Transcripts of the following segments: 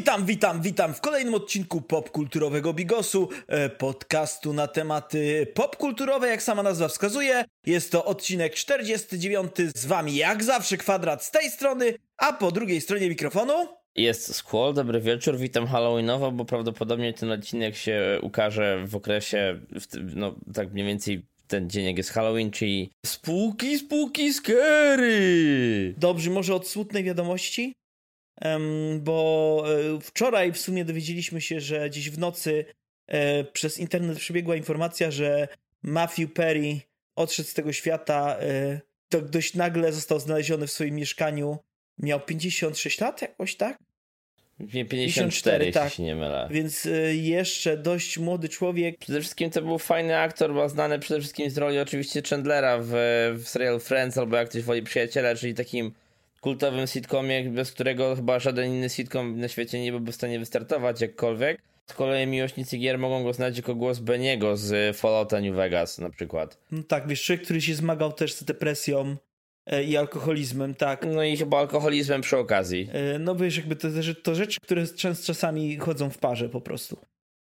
Witam w kolejnym odcinku popkulturowego Bigosu, podcastu na tematy popkulturowe, jak sama nazwa wskazuje. Jest to odcinek 49, z wami jak zawsze Kwadrat z tej strony, a po drugiej stronie mikrofonu jest Squall, dobry wieczór, witam halloweenowo, bo prawdopodobnie ten odcinek się ukaże w okresie, tak mniej więcej ten dzień jak jest Halloween, czyli spooky scary! Dobrze, może od smutnej wiadomości? Bo wczoraj w sumie dowiedzieliśmy się, że gdzieś w nocy przez internet przebiegła informacja, że Matthew Perry odszedł z tego świata. To dość nagle został znaleziony w swoim mieszkaniu. Miał 56 lat jakoś, tak? 54, jeśli się nie mylę. Więc jeszcze dość młody człowiek. Przede wszystkim to był fajny aktor, bo znany przede wszystkim z roli oczywiście Chandlera w serialu Friends, albo jak ktoś woli Przyjaciele, czyli takim kultowym sitcomie, bez którego chyba żaden inny sitcom na świecie nie byłby w stanie wystartować jakkolwiek. Z kolei miłośnicy gier mogą go znać jako głos Beniego z Fallouta New Vegas na przykład. No tak, wiesz, człowiek, który się zmagał też z depresją i alkoholizmem, tak. No i chyba alkoholizmem przy okazji. No wiesz, jakby to rzeczy, które czasami chodzą w parze po prostu.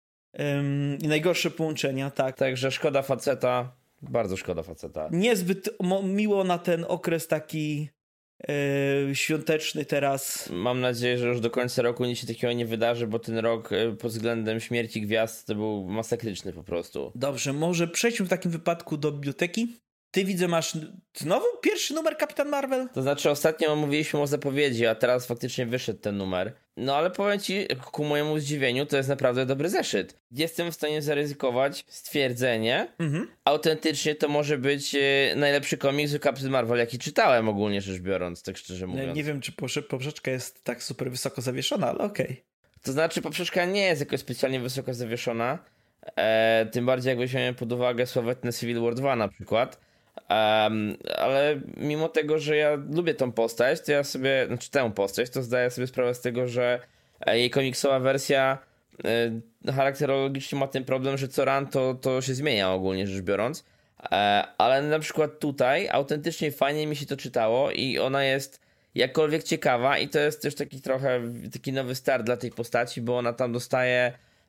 I najgorsze połączenia, tak. Także szkoda faceta, bardzo szkoda faceta. Niezbyt miło na ten okres taki świąteczny teraz. Mam nadzieję, że już do końca roku nic się takiego nie wydarzy, bo ten rok pod względem śmierci gwiazd to był masakryczny po prostu. Dobrze, może przejdźmy w takim wypadku do biblioteki. Ty widzę, masz znowu pierwszy numer Kapitan Marvel? To znaczy ostatnio mówiliśmy o zapowiedzi, a teraz faktycznie wyszedł ten numer. No ale powiem ci, ku mojemu zdziwieniu, to jest naprawdę dobry zeszyt. Jestem w stanie zaryzykować stwierdzenie, autentycznie to może być najlepszy komiks o Kapitan Marvel, jaki czytałem ogólnie rzecz biorąc, tak szczerze mówiąc. Nie wiem, czy poprzeczka jest tak super wysoko zawieszona, ale okej. To znaczy poprzeczka nie jest jakoś specjalnie wysoko zawieszona, tym bardziej jak weźmiemy pod uwagę sławetne Civil War 2 na przykład. Ale mimo tego, że ja lubię tą postać, to ja sobie, tę postać, to zdaję sobie sprawę z tego, że jej komiksowa wersja charakterologicznie ma ten problem, że co ran to się zmienia ogólnie rzecz biorąc, ale na przykład tutaj autentycznie fajnie mi się to czytało i ona jest jakkolwiek ciekawa i to jest też taki trochę taki nowy start dla tej postaci, bo ona tam dostaje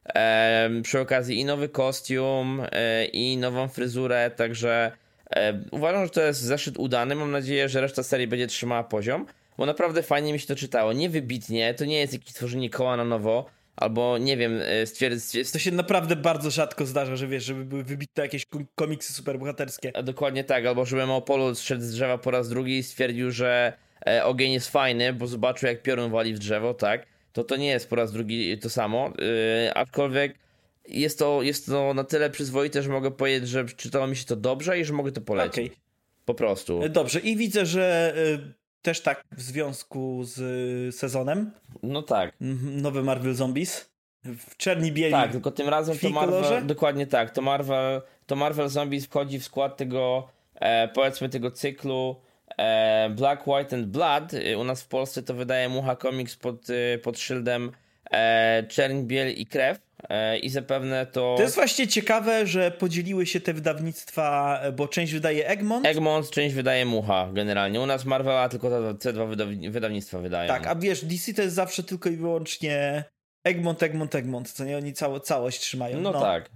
przy okazji i nowy kostium i nową fryzurę, także uważam, że to jest zeszyt udany. Mam nadzieję, że reszta serii będzie trzymała poziom, bo naprawdę fajnie mi się to czytało. Nie wybitnie, to nie jest jakieś tworzenie koła na nowo, albo nie wiem, To się naprawdę bardzo rzadko zdarza, że wiesz, żeby były wybitne jakieś komiksy superbohaterskie. Dokładnie tak, albo żeby Mopolu zszedł z drzewa po raz drugi i stwierdził, że ogień jest fajny, bo zobaczył jak piorun wali w drzewo, tak? To nie jest po raz drugi to samo, aczkolwiek jest to na tyle przyzwoite, że mogę powiedzieć, że czytało mi się to dobrze i że mogę to polecić. Okay. Po prostu. Dobrze, i widzę, że też tak w związku z sezonem. No tak. Nowe Marvel Zombies. W czerni bieli. Tak, tylko tym razem to Marvel. Kolorze? Dokładnie tak. To Marvel Zombies wchodzi w skład tego, powiedzmy, tego cyklu Black, White and Blood. U nas w Polsce to wydaje Mucha Comics pod szyldem Czerń, Biel i Krew. I zapewne to jest właśnie ciekawe, że podzieliły się te wydawnictwa, bo część wydaje Egmont, część wydaje Mucha generalnie. U nas Marvela tylko te dwa wydawnictwa wydają. Tak, a wiesz, DC to jest zawsze tylko i wyłącznie Egmont, co nie? Oni całość trzymają. No tak.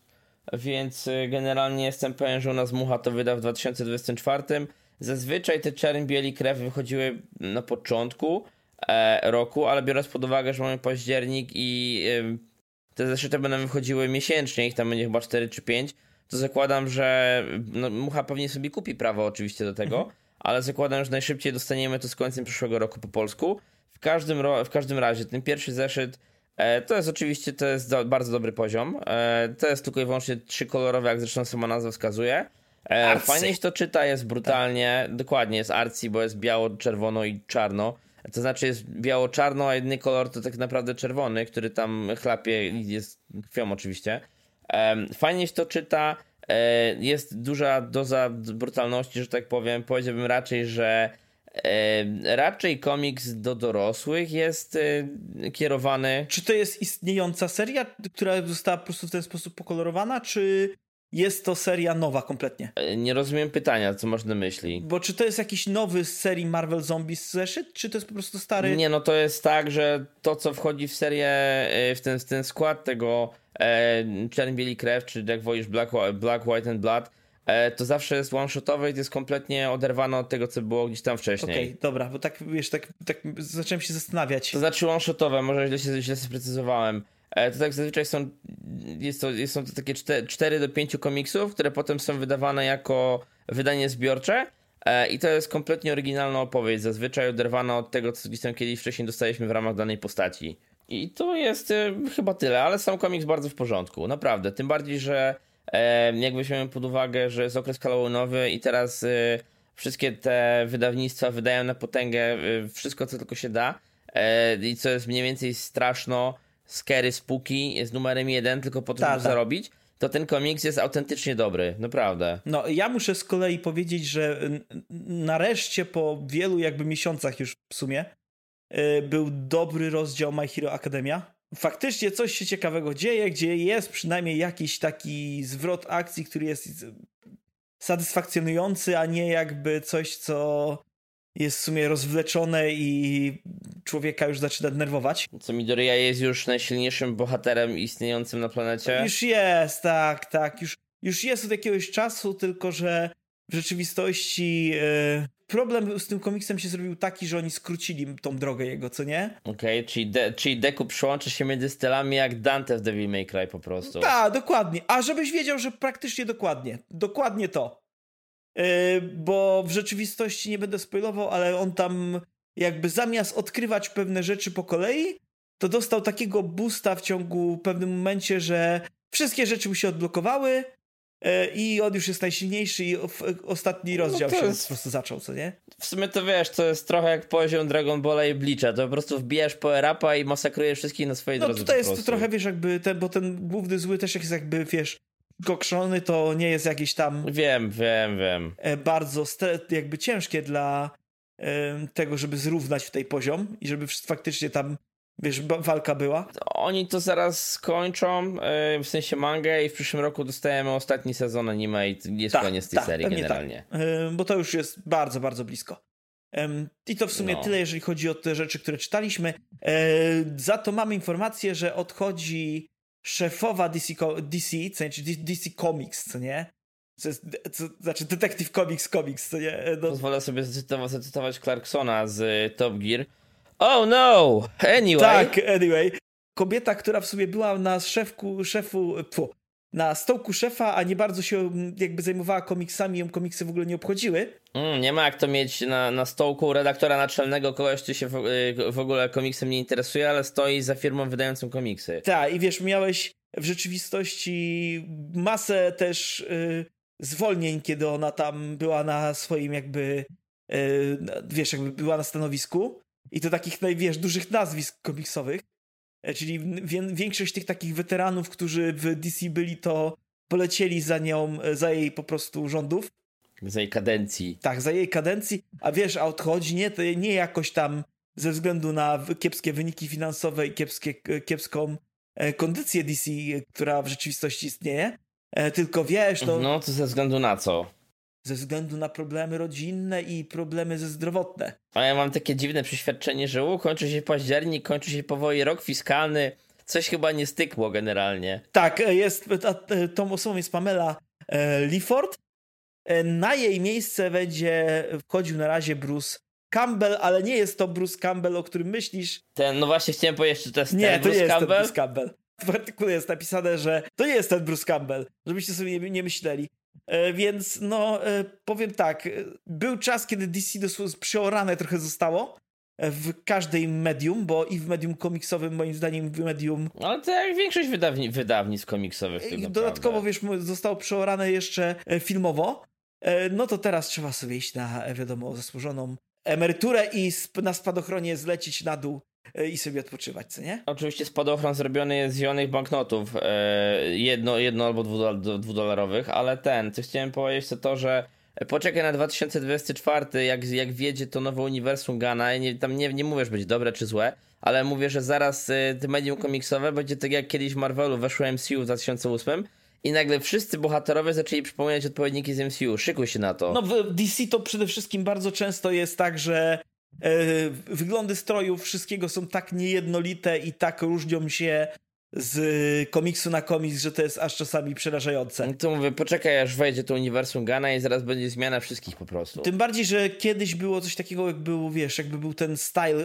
Więc generalnie jestem pewien, że u nas Mucha to wyda w 2024. Zazwyczaj te Czerń, Biel i Krew wychodziły na początku roku, ale biorąc pod uwagę, że mamy październik i te zeszyty będą wychodziły miesięcznie, ich tam będzie chyba 4 czy 5, to zakładam, że Mucha pewnie sobie kupi prawo oczywiście do tego, ale zakładam, że najszybciej dostaniemy to z końcem przyszłego roku po polsku. W każdym razie ten pierwszy zeszyt to jest bardzo dobry poziom. To jest tylko i wyłącznie 3-kolorowe, jak zresztą sama nazwa wskazuje. Fajnie się to czyta, jest brutalnie, tak. Dokładnie, jest artsy, bo jest biało, czerwono i czarno. To znaczy jest biało-czarno, a jedyny kolor to tak naprawdę czerwony, który tam chlapie i jest krwią oczywiście. Fajnie się to czyta, jest duża doza brutalności, że tak powiem. Powiedziałbym raczej, że raczej komiks do dorosłych jest kierowany. Czy to jest istniejąca seria, która została po prostu w ten sposób pokolorowana, czy jest to seria nowa kompletnie? Nie rozumiem pytania, co masz na myśli. Bo czy to jest jakiś nowy z serii Marvel Zombies zeszyt, czy to jest po prostu stary? Nie, no to jest tak, że to, co wchodzi w serię, w ten skład tego Czerń, Bieli, Krew, czy jak wolisz Black, White and Blood, to zawsze jest one-shotowe i to jest kompletnie oderwane od tego, co było gdzieś tam wcześniej. Okej, dobra, bo tak, wiesz, tak zacząłem się zastanawiać. To znaczy one-shotowe, może źle sprecyzowałem. To tak zazwyczaj są to takie 4 do 5 komiksów, które potem są wydawane jako wydanie zbiorcze i to jest kompletnie oryginalna opowieść, zazwyczaj oderwana od tego, co gdzieś tam kiedyś wcześniej dostaliśmy w ramach danej postaci. I to jest chyba tyle, ale sam komiks bardzo w porządku, naprawdę. Tym bardziej, że jak weźmiemy pod uwagę, że jest okres halloweenowy i teraz wszystkie te wydawnictwa wydają na potęgę wszystko, co tylko się da i co jest mniej więcej straszno, scary, spooky, jest numerem 1 tylko po to, żeby zarobić, to ten komiks jest autentycznie dobry, naprawdę. No, ja muszę z kolei powiedzieć, że nareszcie po wielu jakby miesiącach już w sumie był dobry rozdział My Hero Academia. Faktycznie coś się ciekawego dzieje, gdzie jest przynajmniej jakiś taki zwrot akcji, który jest satysfakcjonujący, a nie jakby coś, co jest w sumie rozwleczone i człowieka już zaczyna denerwować. Co Midoriya jest już najsilniejszym bohaterem istniejącym na planecie? Już jest, tak. Już jest od jakiegoś czasu, tylko że w rzeczywistości problem z tym komiksem się zrobił taki, że oni skrócili tą drogę jego, co nie? Okej, czyli Deku przyłączy się między stylami jak Dante w Devil May Cry po prostu. Tak, dokładnie. A żebyś wiedział, że praktycznie dokładnie to. Bo w rzeczywistości nie będę spoilował, ale on tam jakby zamiast odkrywać pewne rzeczy po kolei, to dostał takiego boosta w ciągu pewnym momencie, że wszystkie rzeczy mu się odblokowały i on już jest najsilniejszy i ostatni rozdział się po prostu zaczął, co nie? W sumie to wiesz, to jest trochę jak poziom Dragon Balla i Bleacha, to po prostu wbijasz power-upa i masakrujesz wszystkich na swojej drodze. No tutaj jest to trochę, wiesz, jakby bo ten główny zły też jest jakby, wiesz, kokszony, to nie jest jakieś tam... Wiem. Bardzo jakby ciężkie dla tego, żeby zrównać tutaj poziom i żeby faktycznie tam, wiesz, walka była. Oni to zaraz skończą, w sensie mangę i w przyszłym roku dostajemy ostatni sezon anime i jest koniec tej serii generalnie. Tak. Bo to już jest bardzo, bardzo blisko. I to w sumie tyle, jeżeli chodzi o te rzeczy, które czytaliśmy. Za to mamy informację, że odchodzi szefowa DC, w sensie DC Comics, co nie? Znaczy Detective Comics, co nie? No. Pozwolę sobie zacytować Clarksona z Top Gear. Oh no! Anyway! Tak, anyway. Kobieta, która w sumie była na na stołku szefa, a nie bardzo się jakby zajmowała komiksami, ją komiksy w ogóle nie obchodziły. Nie ma jak to mieć na stołku redaktora naczelnego, kogoś, kto się w ogóle komiksem nie interesuje, ale stoi za firmą wydającą komiksy. Tak, i wiesz, miałeś w rzeczywistości masę też zwolnień, kiedy ona tam była na swoim jakby, wiesz, jakby była na stanowisku i to takich, wiesz, dużych nazwisk komiksowych, czyli większość tych takich weteranów, którzy w DC byli, to polecieli za nią, za jej po prostu rządów. Za jej kadencji. Tak, za jej kadencji, a wiesz, a odchodzi nie jakoś tam ze względu na kiepskie wyniki finansowe i kiepską kondycję DC, która w rzeczywistości istnieje, tylko wiesz, to... No, to ze względu na co? Ze względu na problemy rodzinne i problemy zdrowotne. A ja mam takie dziwne przeświadczenie, że kończy się październik, kończy się powoli rok fiskalny, coś chyba nie stykło generalnie. Tak, tą osobą jest Pamela Lifford. Na jej miejsce będzie wchodził na razie Bruce Campbell, ale nie jest to Bruce Campbell, o którym myślisz. No właśnie chciałem powiedzieć, że to jest ten Bruce Campbell. Nie, to nie jest ten Bruce Campbell. W artykule jest napisane, że to nie jest ten Bruce Campbell, żebyście sobie nie myśleli. Więc powiem tak, był czas, kiedy DC dosłownie przeorane trochę zostało w każdej medium, bo i w medium komiksowym, moim zdaniem, w medium... Ale to jak większość wydawnictw komiksowych. Dodatkowo, wiesz, zostało przeorane jeszcze filmowo. No to teraz trzeba sobie iść na, wiadomo, zasłużoną emeryturę i na spadochronie zlecić na dół i sobie odpoczywać, co nie? Oczywiście spadochron zrobiony jest z zielonych banknotów, jedno albo dwudolarowych, ale co chciałem powiedzieć to, że poczekaj na 2024, jak wjedzie to nowe uniwersum Gana, tam nie mówię, że będzie dobre czy złe, ale mówię, że zaraz te medium komiksowe będzie tak jak kiedyś w Marvelu weszło MCU w 2008 i nagle wszyscy bohaterowie zaczęli przypominać odpowiedniki z MCU. Szykuj się na to. No w DC to przede wszystkim bardzo często jest tak, że wyglądy strojów wszystkiego są tak niejednolite i tak różnią się z komiksu na komiks, że to jest aż czasami przerażające. No to mówię, poczekaj aż wejdzie to uniwersum Gana i zaraz będzie zmiana wszystkich po prostu. Tym bardziej, że kiedyś było coś takiego, jakby był ten style,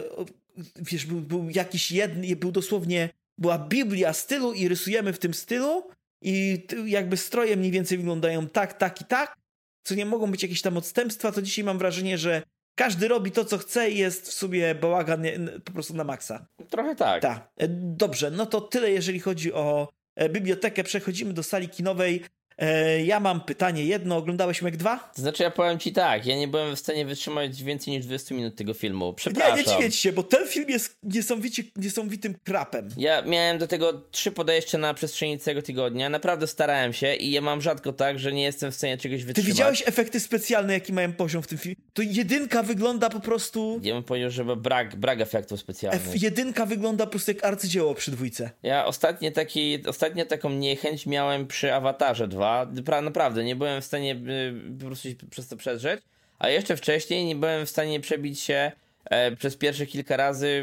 był jakiś był dosłownie, była Biblia stylu i rysujemy w tym stylu i jakby stroje mniej więcej wyglądają tak i tak, co nie mogą być jakieś tam odstępstwa, to dzisiaj mam wrażenie, że każdy robi to, co chce i jest w sobie bałagan po prostu na maksa. Trochę tak. Tak. Dobrze, no to tyle, jeżeli chodzi o bibliotekę. Przechodzimy do sali kinowej. Ja mam pytanie jedno. Oglądałeś Meg 2? To znaczy ja powiem ci tak, ja nie byłem w stanie wytrzymać więcej niż 20 minut tego filmu. Przepraszam. Nie dziwię się, bo ten film jest niesamowitym krapem. Ja miałem do tego 3 podejścia na przestrzeni całego tygodnia. Naprawdę starałem się i ja mam rzadko tak, że nie jestem w stanie czegoś wytrzymać. Ty widziałeś efekty specjalne, jaki mają poziom w tym filmie? To jedynka wygląda po prostu... Ja bym powiedział, że brak efektów specjalnych. Jedynka wygląda po prostu jak arcydzieło przy dwójce. Ja ostatnio taką niechęć miałem przy Awatarze 2. Naprawdę, nie byłem w stanie po prostu przez to przedrzeć. A jeszcze wcześniej nie byłem w stanie przebić się przez pierwsze kilka razy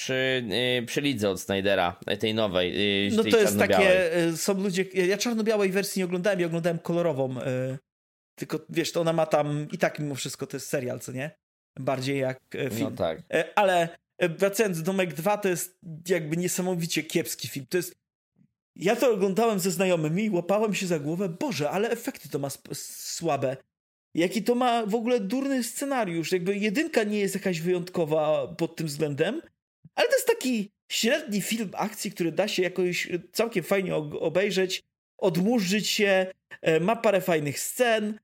przy lidze od Snydera, tej nowej. No tej to jest takie, są ludzie, ja czarno-białej wersji nie oglądałem, ja oglądałem kolorową, tylko wiesz, to ona ma tam i tak mimo wszystko, to jest serial, co nie? Bardziej jak film. No tak. Ale wracając do Meg 2, to jest jakby niesamowicie kiepski film. To jest, ja to oglądałem ze znajomymi i łapałem się za głowę, Boże, ale efekty to ma słabe. Jaki to ma w ogóle durny scenariusz. Jakby jedynka nie jest jakaś wyjątkowa pod tym względem, ale to jest taki średni film akcji, który da się jakoś całkiem fajnie obejrzeć, odmurzyć się, ma parę fajnych scen,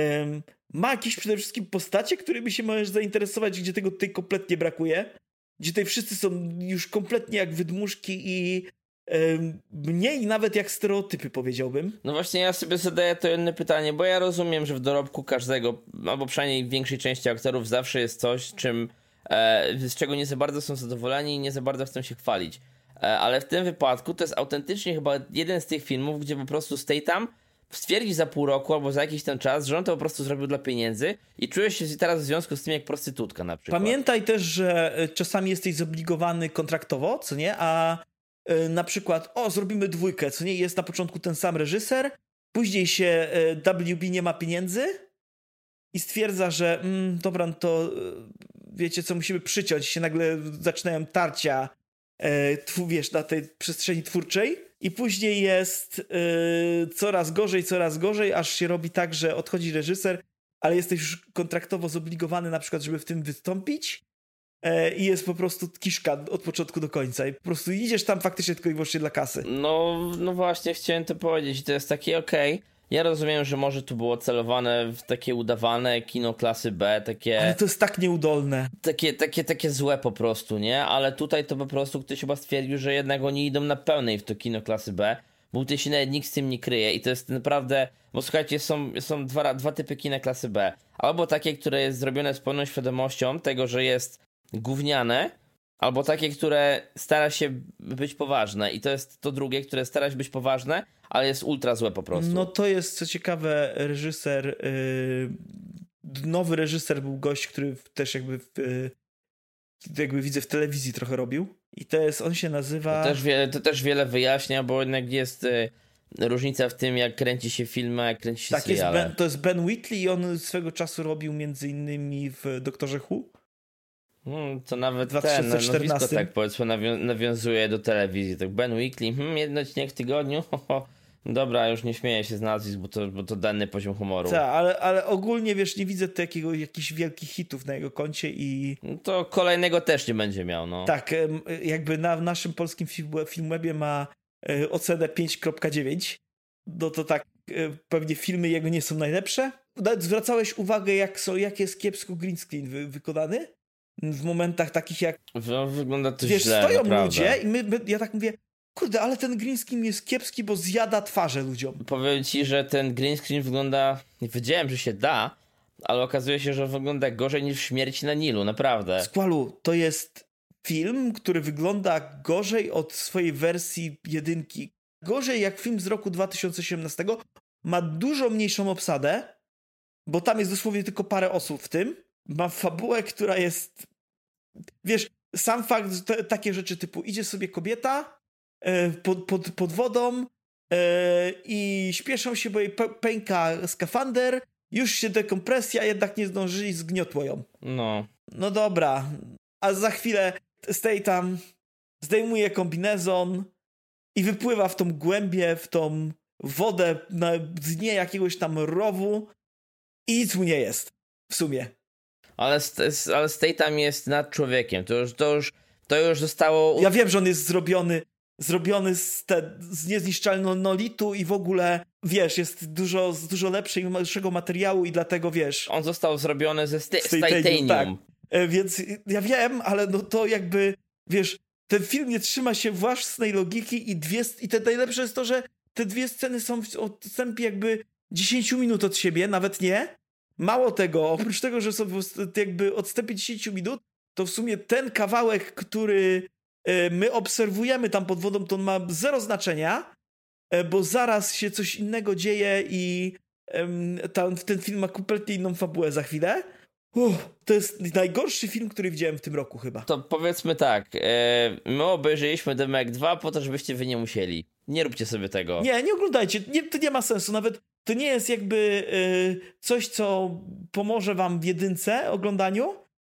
ma jakieś przede wszystkim postacie, którymi się możesz zainteresować, gdzie tego tutaj kompletnie brakuje, gdzie tutaj wszyscy są już kompletnie jak wydmuszki i mniej nawet jak stereotypy, powiedziałbym. No właśnie ja sobie zadaję to jedno pytanie, bo ja rozumiem, że w dorobku każdego, albo przynajmniej w większej części aktorów zawsze jest coś, z czego nie za bardzo są zadowoleni i nie za bardzo chcą się chwalić. Ale w tym wypadku to jest autentycznie chyba jeden z tych filmów, gdzie po prostu Statham stwierdzi za pół roku albo za jakiś ten czas, że on to po prostu zrobił dla pieniędzy i czuje się teraz w związku z tym jak prostytutka na przykład. Pamiętaj też, że czasami jesteś zobligowany kontraktowo, co nie? A na przykład, zrobimy dwójkę, co nie? Jest na początku ten sam reżyser, później się WB nie ma pieniędzy i stwierdza, że dobra, no to wiecie co, musimy przyciąć. Się nagle zaczynają tarcia wiesz, na tej przestrzeni twórczej i później jest coraz gorzej, aż się robi tak, że odchodzi reżyser, ale jesteś już kontraktowo zobligowany na przykład, żeby w tym wystąpić i jest po prostu kiszka od początku do końca i po prostu idziesz tam faktycznie tylko i wyłącznie dla kasy. No właśnie, chciałem to powiedzieć i to jest takie okej. Ja rozumiem, że może tu było celowane w takie udawane kino klasy B, takie... Ale to jest tak nieudolne. Takie złe po prostu, nie? Ale tutaj to po prostu ktoś chyba stwierdził, że jednak oni idą na pełnej w to kino klasy B, bo tutaj się nawet nikt z tym nie kryje i to jest naprawdę... Bo słuchajcie, są dwa typy kina klasy B. Albo takie, które jest zrobione z pełną świadomością tego, że jest gówniane, albo takie, które stara się być poważne i to jest to drugie, które stara się być poważne, ale jest ultra złe po prostu. No to jest, co ciekawe, reżyser, nowy reżyser był gość, który też jakby widzę w telewizji trochę robił i to jest, on się nazywa... To też wiele wyjaśnia, bo jednak jest różnica w tym, jak kręci się filmy, jak kręci się seriale. To jest Ben Wheatley i on swego czasu robił między innymi w Doktorze Who. To nawet 2014. nazwisko tak powiedzmy nawiązuje do telewizji. Tak Ben Weekly, jeden odcinek w tygodniu. Dobra, już nie śmieję się z nazwisk, bo to dany poziom humoru. Tak, ale ogólnie wiesz, nie widzę jakichś wielkich hitów na jego koncie i... To kolejnego też nie będzie miał, no. Tak, jakby w naszym polskim Filmwebie ma ocenę 5.9. No to tak, pewnie filmy jego nie są najlepsze. Nawet zwracałeś uwagę, jak jest kiepsko green screen wykonany? W momentach takich jak... Wygląda to wiesz, źle, stoją naprawdę. ludzie i ja tak mówię, kurde, ale ten green screen jest kiepski, bo zjada twarze ludziom. Powiem ci, że ten green screen wygląda... Nie wiedziałem, że się da, ale okazuje się, że wygląda gorzej niż w Śmierci na Nilu, naprawdę. Skłalu, to jest film, który wygląda gorzej od swojej wersji jedynki. gorzej jak film z roku 2017, ma dużo mniejszą obsadę, bo tam jest dosłownie tylko parę osób w tym. Ma fabułę, która jest... Wiesz, sam fakt, że takie rzeczy typu idzie sobie kobieta pod wodą i śpieszą się, bo jej pęka skafander, już się dekompresja, jednak nie zdążyli, zgniotło ją. No dobra, a za chwilę Statham zdejmuje kombinezon i wypływa w tą głębię, w tą wodę na dnie jakiegoś tam rowu i nic mu nie jest. W sumie. Ale Statham jest nad człowiekiem. To już zostało... Ja wiem, że on jest zrobiony z niezniszczalnolitu i w ogóle, wiesz, jest z dużo lepszego materiału i dlatego, wiesz... On został zrobiony ze titanium. Tak. Więc ja wiem, ale no to jakby, wiesz, ten film nie trzyma się własnej logiki i te najlepsze jest to, że te dwie sceny są w odstępie jakby 10 minut od siebie, nawet nie. Mało tego, oprócz tego, że są jakby odstępie 10 minut, to w sumie ten kawałek, który my obserwujemy tam pod wodą, to on ma zero znaczenia, bo zaraz się coś innego dzieje i ten film ma kompletnie inną fabułę za chwilę. To jest najgorszy film, który widziałem w tym roku chyba. To powiedzmy tak, my obejrzeliśmy The Meg 2 po to, żebyście wy nie musieli. Nie róbcie sobie tego. Nie oglądajcie, to nie ma sensu, nawet to nie jest jakby coś, co pomoże wam w jedynce oglądaniu,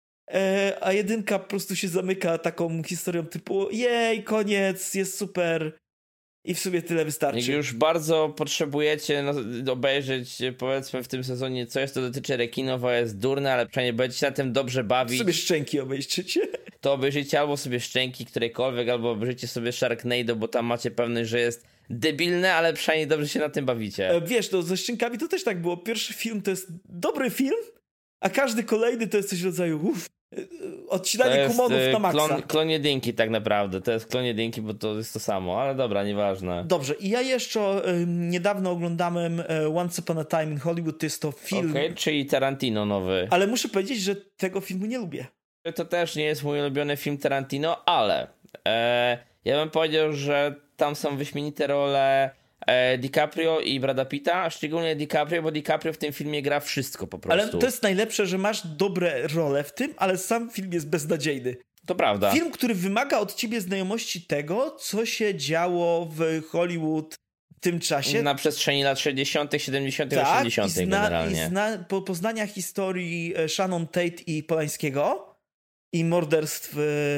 a jedynka po prostu się zamyka taką historią typu jej, koniec, jest super i w sumie tyle wystarczy. Jak już bardzo potrzebujecie obejrzeć, powiedzmy w tym sezonie coś, co dotyczy rekinów, a jest durne, ale przynajmniej będziecie na tym dobrze bawić. Sobie Szczęki obejrzycie. To obejrzyjcie albo sobie Szczęki którejkolwiek, albo obejrzyjcie sobie Sharknado, bo tam macie pewność, że jest debilne, ale przynajmniej dobrze się na tym bawicie. Wiesz, no ze Szczękami to też tak było. Pierwszy film to jest dobry film, a każdy kolejny to jest coś w rodzaju odcinanie kumonów na maksa. Klon jedynki tak naprawdę. To jest klon jedynki, bo to jest to samo, ale dobra, nieważne. Dobrze, i ja jeszcze niedawno oglądałem Once Upon a Time in Hollywood, to jest to film... Okej, czyli Tarantino nowy. Ale muszę powiedzieć, że tego filmu nie lubię. To też nie jest mój ulubiony film Tarantino, ale ja bym powiedział, że tam są wyśmienite role DiCaprio i Brada Pitta, a szczególnie DiCaprio, bo DiCaprio w tym filmie gra wszystko po prostu. Ale to jest najlepsze, że masz dobre role w tym, ale sam film jest beznadziejny. To prawda. Film, który wymaga od ciebie znajomości tego, co się działo w Hollywood w tym czasie. Na przestrzeni lat 60., 70., 80. generalnie. Poznania historii Shannon Tate i Polańskiego i morderstw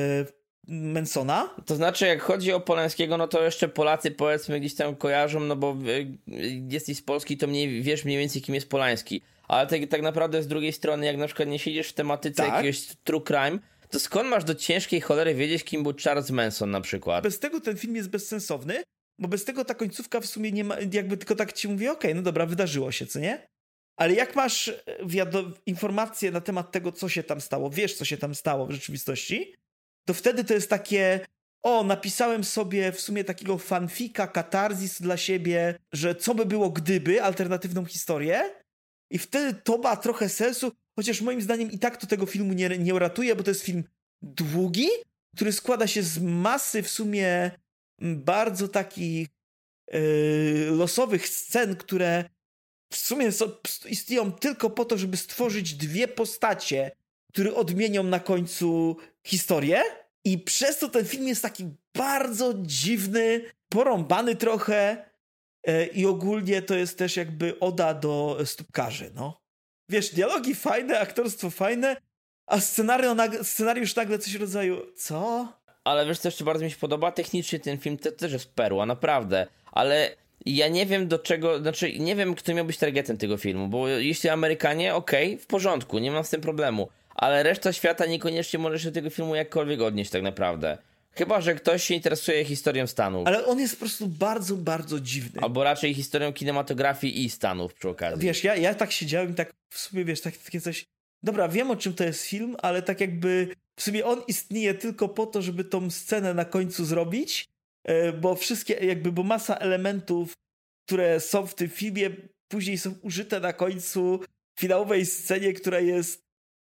Mansona. To znaczy, jak chodzi o Polańskiego, no to jeszcze Polacy powiedzmy gdzieś tam kojarzą, no bo jesteś z Polski, to wiesz mniej więcej kim jest Polański. Ale tak naprawdę z drugiej strony, jak na przykład nie siedzisz w tematyce jakiegoś true crime, to skąd masz do ciężkiej cholery wiedzieć, kim był Charles Manson na przykład? Bez tego ten film jest bezsensowny, bo bez tego ta końcówka w sumie nie ma, jakby tylko tak ci mówię, okej, no dobra, wydarzyło się, co nie? Ale jak masz informacje na temat tego, co się tam stało, wiesz, co się tam stało w rzeczywistości, to wtedy to jest takie, napisałem sobie w sumie takiego fanfika, katarzis dla siebie, że co by było gdyby, alternatywną historię i wtedy to ma trochę sensu, chociaż moim zdaniem i tak to tego filmu nie uratuje, bo to jest film długi, który składa się z masy w sumie bardzo takich losowych scen, które w sumie istnieją tylko po to, żeby stworzyć dwie postacie, które odmienią na końcu historię i przez to ten film jest taki bardzo dziwny, porąbany trochę i ogólnie to jest też jakby oda do stópkarzy, no. Wiesz, dialogi fajne, aktorstwo fajne, a scenariusz nagle coś w rodzaju, co? Ale wiesz, co jeszcze bardzo mi się podoba? Technicznie ten film też jest perła, naprawdę. Ale ja nie wiem do czego, znaczy nie wiem, kto miał być targetem tego filmu, bo jeśli Amerykanie, okej, w porządku, nie mam z tym problemu. Ale reszta świata niekoniecznie może się do tego filmu jakkolwiek odnieść tak naprawdę. Chyba że ktoś się interesuje historią Stanów. Ale on jest po prostu bardzo, bardzo dziwny. Albo raczej historią kinematografii i Stanów przy okazji. Wiesz, ja tak siedziałem i tak w sumie, wiesz, takie coś... Dobra, wiem o czym to jest film, ale tak jakby w sumie on istnieje tylko po to, żeby tą scenę na końcu zrobić, bo bo masa elementów, które są w tym filmie, później są użyte na końcu finałowej scenie, która jest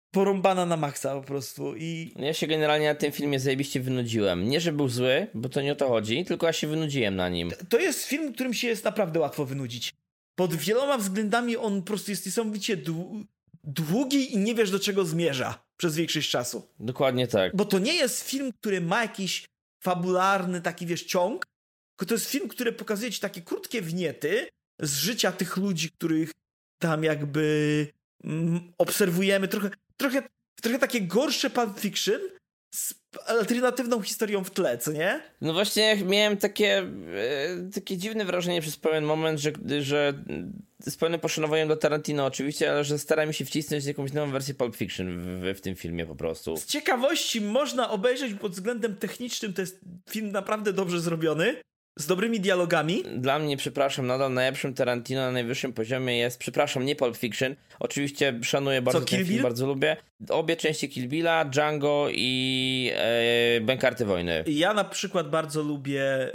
porąbana na maksa po prostu i... Ja się generalnie na tym filmie zajebiście wynudziłem. Nie, że był zły, bo to nie o to chodzi, tylko ja się wynudziłem na nim. To jest film, którym się jest naprawdę łatwo wynudzić. Pod wieloma względami on po prostu jest niesamowicie długi i nie wiesz, do czego zmierza przez większość czasu. Dokładnie tak. Bo to nie jest film, który ma jakiś fabularny taki, wiesz, ciąg, tylko to jest film, który pokazuje ci takie krótkie wniety z życia tych ludzi, których tam jakby obserwujemy. Trochę takie gorsze Pulp Fiction z alternatywną historią w tle, co nie? No właśnie miałem takie dziwne wrażenie przez pewien moment, że z pełnym poszanowaniem do Tarantino oczywiście, ale że stara mi się wcisnąć jakąś nową wersję Pulp Fiction w tym filmie po prostu. Z ciekawości można obejrzeć pod względem technicznym, to jest film naprawdę dobrze zrobiony, z dobrymi dialogami. Dla mnie, przepraszam, nadal najlepszym Tarantino na najwyższym poziomie jest, przepraszam, nie Pulp Fiction. Oczywiście szanuję bardzo ten film, bardzo lubię. Obie części Kill Billa, Django i Bękarty Wojny. Ja na przykład bardzo lubię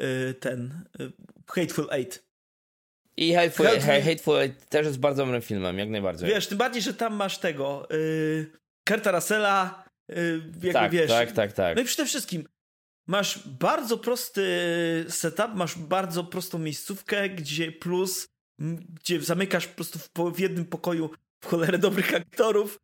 Hateful Eight. I Hateful Eight też jest bardzo dobrym filmem, jak najbardziej. Wiesz, tym bardziej, że tam masz tego Kurta Russella, wiesz. Tak. No i przede wszystkim masz bardzo prosty setup, masz bardzo prostą miejscówkę, gdzie zamykasz po prostu w jednym pokoju w cholerę dobrych aktorów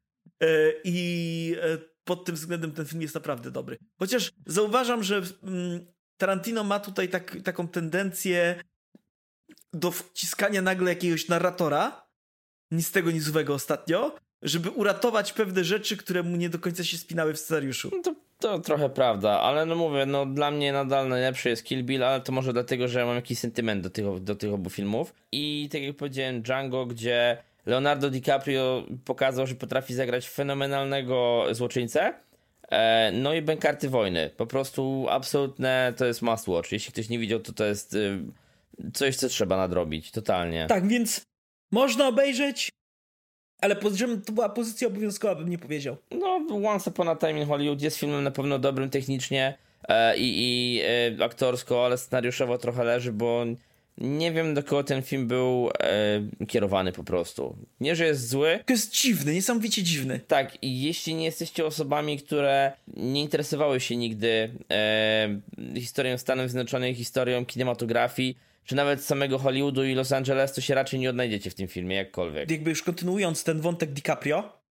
i pod tym względem ten film jest naprawdę dobry. Chociaż zauważam, że Tarantino ma tutaj taką tendencję do wciskania nagle jakiegoś narratora, nic tego, nic złego ostatnio, żeby uratować pewne rzeczy, które mu nie do końca się spinały w scenariuszu. No to trochę prawda, ale no mówię, no dla mnie nadal najlepszy jest Kill Bill, ale to może dlatego, że mam jakiś sentyment do tych obu filmów. I tak jak powiedziałem, Django, gdzie Leonardo DiCaprio pokazał, że potrafi zagrać fenomenalnego złoczyńcę. No i Bękarty Wojny. Po prostu absolutne to jest must watch. Jeśli ktoś nie widział, to jest coś, co trzeba nadrobić. Totalnie. Tak, więc można obejrzeć, ale podejrzewam, to była pozycja obowiązkowa, bym nie powiedział. No, Once Upon a Time in Hollywood jest filmem na pewno dobrym technicznie i aktorsko, ale scenariuszowo trochę leży, bo nie wiem, do kogo ten film był kierowany po prostu. Nie, że jest zły. To jest dziwny, niesamowicie dziwny. Tak, i jeśli nie jesteście osobami, które nie interesowały się nigdy historią Stanów Zjednoczonych, historią kinematografii, czy nawet samego Hollywoodu i Los Angeles, to się raczej nie odnajdziecie w tym filmie, jakkolwiek. Jakby już kontynuując ten wątek DiCaprio,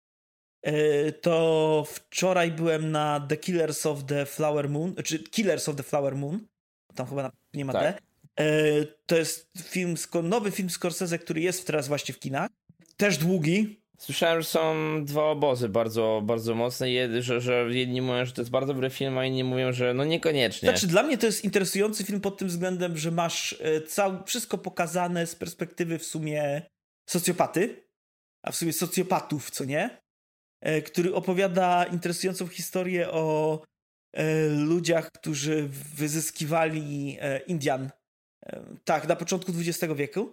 to wczoraj byłem na The Killers of the Flower Moon, czy Killers of the Flower Moon, tam chyba nie ma tak. To jest nowy film Scorsese, który jest teraz właśnie w kinach. Też długi. Słyszałem, że są dwa obozy bardzo, bardzo mocne, że jedni mówią, że to jest bardzo dobry film, a inni mówią, że no niekoniecznie. Znaczy dla mnie to jest interesujący film pod tym względem, że masz wszystko pokazane z perspektywy w sumie socjopaty, a w sumie socjopatów, co nie? Który opowiada interesującą historię o ludziach, którzy wyzyskiwali Indian. Tak, na początku XX wieku.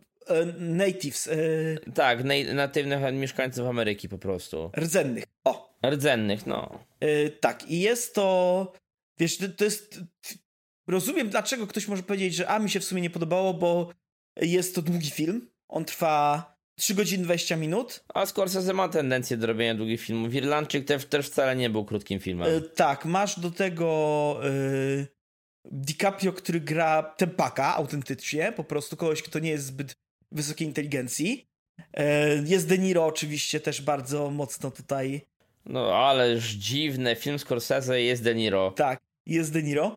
Natives. Tak, natywnych mieszkańców Ameryki po prostu. Rdzennych. O. Rdzennych, no. Tak, i jest to... Wiesz, to jest... Rozumiem, dlaczego ktoś może powiedzieć, że mi się w sumie nie podobało, bo jest to długi film. On trwa 3 godziny 20 minut. A Scorsese ma tendencję do robienia długich filmów. Irlandczyk też wcale nie był krótkim filmem. Tak, masz do tego DiCaprio, który gra tempaka autentycznie, po prostu kogoś, kto nie jest zbyt wysokiej inteligencji. Jest De Niro oczywiście też bardzo mocno tutaj. No ależ dziwne, film Scorsese jest De Niro. Tak, jest De Niro.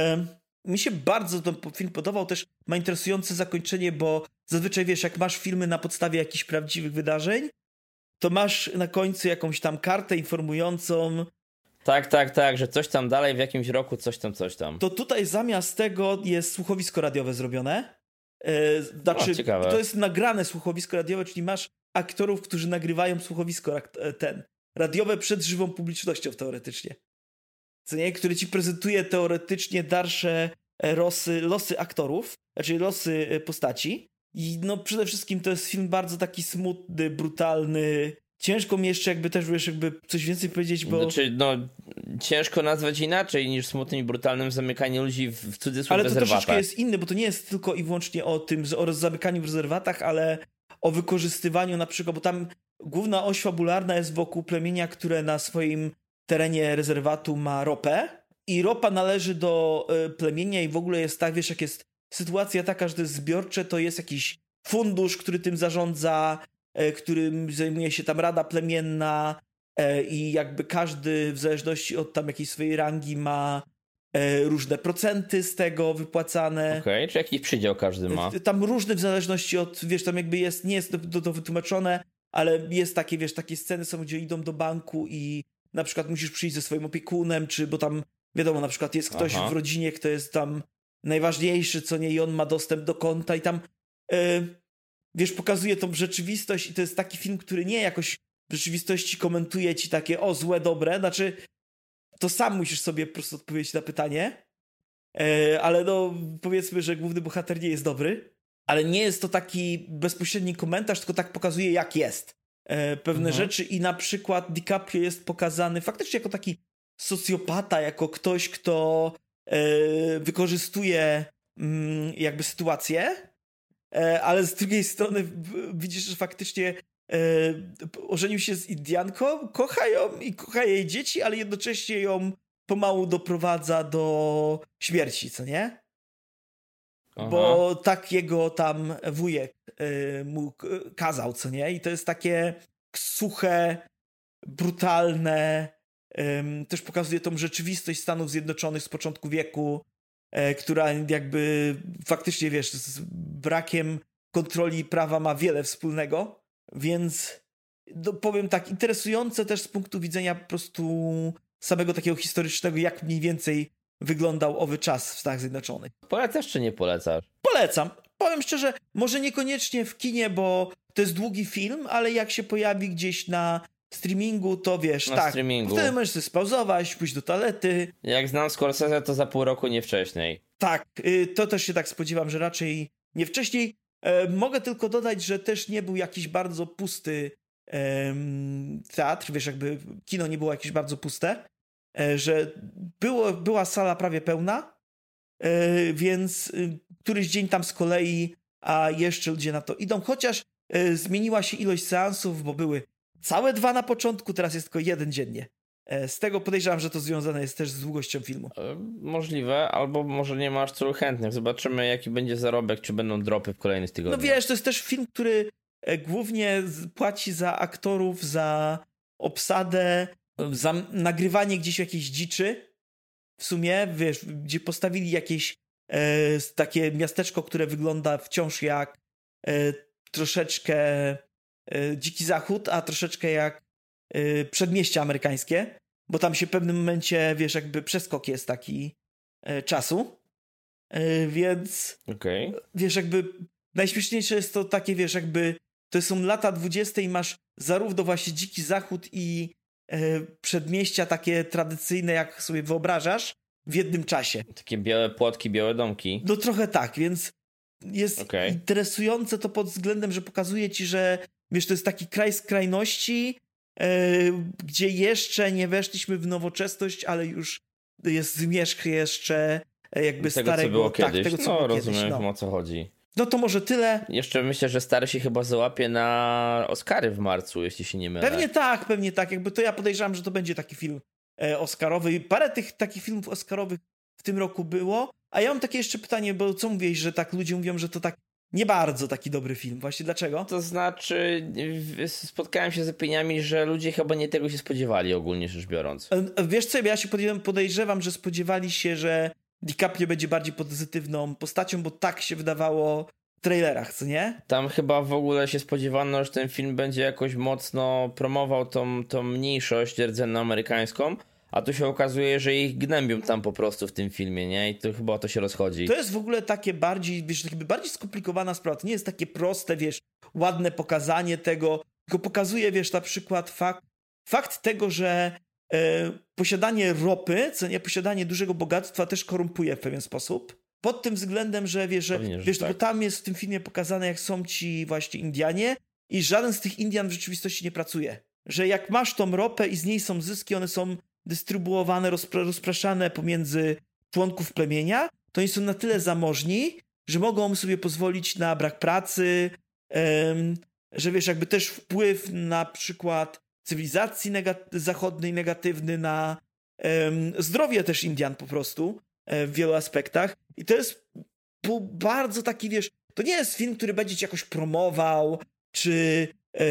Mi się bardzo ten film podobał, też ma interesujące zakończenie, bo zazwyczaj wiesz, jak masz filmy na podstawie jakichś prawdziwych wydarzeń, to masz na końcu jakąś tam kartę informującą. Tak, że coś tam dalej w jakimś roku, coś tam. To tutaj zamiast tego jest słuchowisko radiowe zrobione. Znaczy, ciekawe. To jest nagrane słuchowisko radiowe, czyli masz aktorów, którzy nagrywają słuchowisko radiowe przed żywą publicznością teoretycznie. Co nie? Który ci prezentuje teoretycznie dalsze losy aktorów, znaczy losy postaci. I no przede wszystkim to jest film bardzo taki smutny, brutalny. Ciężko mi jeszcze jakby coś więcej powiedzieć, bo... Znaczy, no, ciężko nazwać inaczej niż smutnym i brutalnym zamykanie ludzi w cudzysłów ale to rezerwatach. troszeczkę jest inne, bo to nie jest tylko i wyłącznie o tym, o zamykaniu w rezerwatach, ale o wykorzystywaniu na przykład, bo tam główna oś fabularna jest wokół plemienia, które na swoim terenie rezerwatu ma ropę i ropa należy do plemienia i w ogóle jest tak, wiesz, jak jest sytuacja taka, że to jest zbiorcze, to jest jakiś fundusz, który tym zarządza, którym zajmuje się tam rada plemienna i jakby każdy w zależności od tam jakiejś swojej rangi ma różne procenty z tego wypłacane. Okej, czy jakiś przydział każdy ma? Tam różny w zależności od, wiesz, tam jakby jest, nie jest to wytłumaczone, ale jest takie, wiesz, takie sceny są, gdzie idą do banku i na przykład musisz przyjść ze swoim opiekunem, czy bo tam, wiadomo, na przykład jest ktoś w rodzinie, kto jest tam najważniejszy, co nie, i on ma dostęp do konta i tam, wiesz, pokazuje tą rzeczywistość i to jest taki film, który nie jakoś w rzeczywistości komentuje ci takie, o, złe, dobre, znaczy to sam musisz sobie po prostu odpowiedzieć na pytanie, ale no powiedzmy, że główny bohater nie jest dobry, ale nie jest to taki bezpośredni komentarz, tylko tak pokazuje, jak jest pewne rzeczy i na przykład DiCaprio jest pokazany faktycznie jako taki socjopata, jako ktoś, kto wykorzystuje jakby sytuację, ale z drugiej strony widzisz, że faktycznie ożenił się z Indianką, kocha ją i kocha jej dzieci, ale jednocześnie ją pomału doprowadza do śmierci, co nie? Bo tak jego tam wujek mu kazał, co nie? I to jest takie suche, brutalne, też pokazuje tą rzeczywistość Stanów Zjednoczonych z początku wieku, która jakby faktycznie, wiesz, z brakiem kontroli prawa ma wiele wspólnego, więc powiem tak, interesujące też z punktu widzenia po prostu samego takiego historycznego, jak mniej więcej wyglądał owy czas w Stanach Zjednoczonych. Polecasz czy nie polecasz? Polecam. Powiem szczerze, może niekoniecznie w kinie, bo to jest długi film, ale jak się pojawi gdzieś na streamingu, to wiesz, na tak, streamingu. Wtedy możesz sobie spauzować, pójść do toalety. Jak znam Scorsese, to za pół roku, nie wcześniej. Tak, to też się tak spodziewam, że raczej nie wcześniej. Mogę tylko dodać, że też nie był jakiś bardzo pusty teatr, wiesz, jakby kino nie było jakieś bardzo puste, że była sala prawie pełna, więc któryś dzień tam z kolei, a jeszcze ludzie na to idą, chociaż zmieniła się ilość seansów, bo były całe 2 na początku, teraz jest tylko 1 dziennie. Z tego podejrzewam, że to związane jest też z długością filmu. Możliwe, albo może nie masz tylu chętnych. Zobaczymy, jaki będzie zarobek, czy będą dropy w kolejnych tygodniach. No wiesz, to jest też film, który głównie płaci za aktorów, za obsadę, za nagrywanie gdzieś jakiejś dziczy. W sumie, wiesz, gdzie postawili jakieś takie miasteczko, które wygląda wciąż jak troszeczkę Dziki Zachód, a troszeczkę jak przedmieścia amerykańskie, bo tam się w pewnym momencie, wiesz, jakby przeskok jest taki czasu, więc wiesz, jakby najśmieszniejsze jest to takie, wiesz, jakby to są lata 20 i masz zarówno właśnie Dziki Zachód i przedmieścia takie tradycyjne, jak sobie wyobrażasz, w jednym czasie. Takie białe płotki, białe domki. No trochę tak, więc jest interesujące to pod względem, że pokazuje ci, że wiesz, to jest taki kraj skrajności, gdzie jeszcze nie weszliśmy w nowoczesność, ale już jest zmierzch jeszcze jakby tego, starego. Co było kiedyś. Tak, tego, co było rozumiem, kiedyś, o co chodzi. No to może tyle. Jeszcze myślę, że stary się chyba załapie na Oscary w marcu, jeśli się nie mylę. Pewnie tak. Jakby to ja podejrzewam, że to będzie taki film oscarowy. Parę tych takich filmów oscarowych w tym roku było. A ja mam takie jeszcze pytanie, bo co mówiłeś, że tak ludzie mówią, że to tak nie bardzo taki dobry film. Właśnie dlaczego? To znaczy, spotkałem się z opiniami, że ludzie chyba nie tego się spodziewali, ogólnie rzecz biorąc. Wiesz co, ja się podejrzewam, że spodziewali się, że DiCaprio będzie bardziej pozytywną postacią, bo tak się wydawało w trailerach, co nie? Tam chyba w ogóle się spodziewano, że ten film będzie jakoś mocno promował tą mniejszość rdzennoamerykańską, a tu się okazuje, że ich gnębią tam po prostu w tym filmie, nie? I to chyba o to się rozchodzi. To jest w ogóle takie bardziej, wiesz, jakby bardziej skomplikowana sprawa. To nie jest takie proste, wiesz, ładne pokazanie tego, tylko pokazuje, wiesz, na przykład fakt tego, że posiadanie ropy, co nie, posiadanie dużego bogactwa też korumpuje w pewien sposób. Pod tym względem, że wiesz, tak. Bo tam jest w tym filmie pokazane, jak są ci właśnie Indianie i żaden z tych Indian w rzeczywistości nie pracuje. Że jak masz tą ropę i z niej są zyski, one są dystrybuowane, rozpraszane pomiędzy członków plemienia, to oni są na tyle zamożni, że mogą sobie pozwolić na brak pracy, że wiesz, jakby też wpływ na przykład cywilizacji zachodniej negatywny na zdrowie też Indian po prostu w wielu aspektach. I to jest bardzo taki, wiesz, to nie jest film, który będzie cię jakoś promował, czy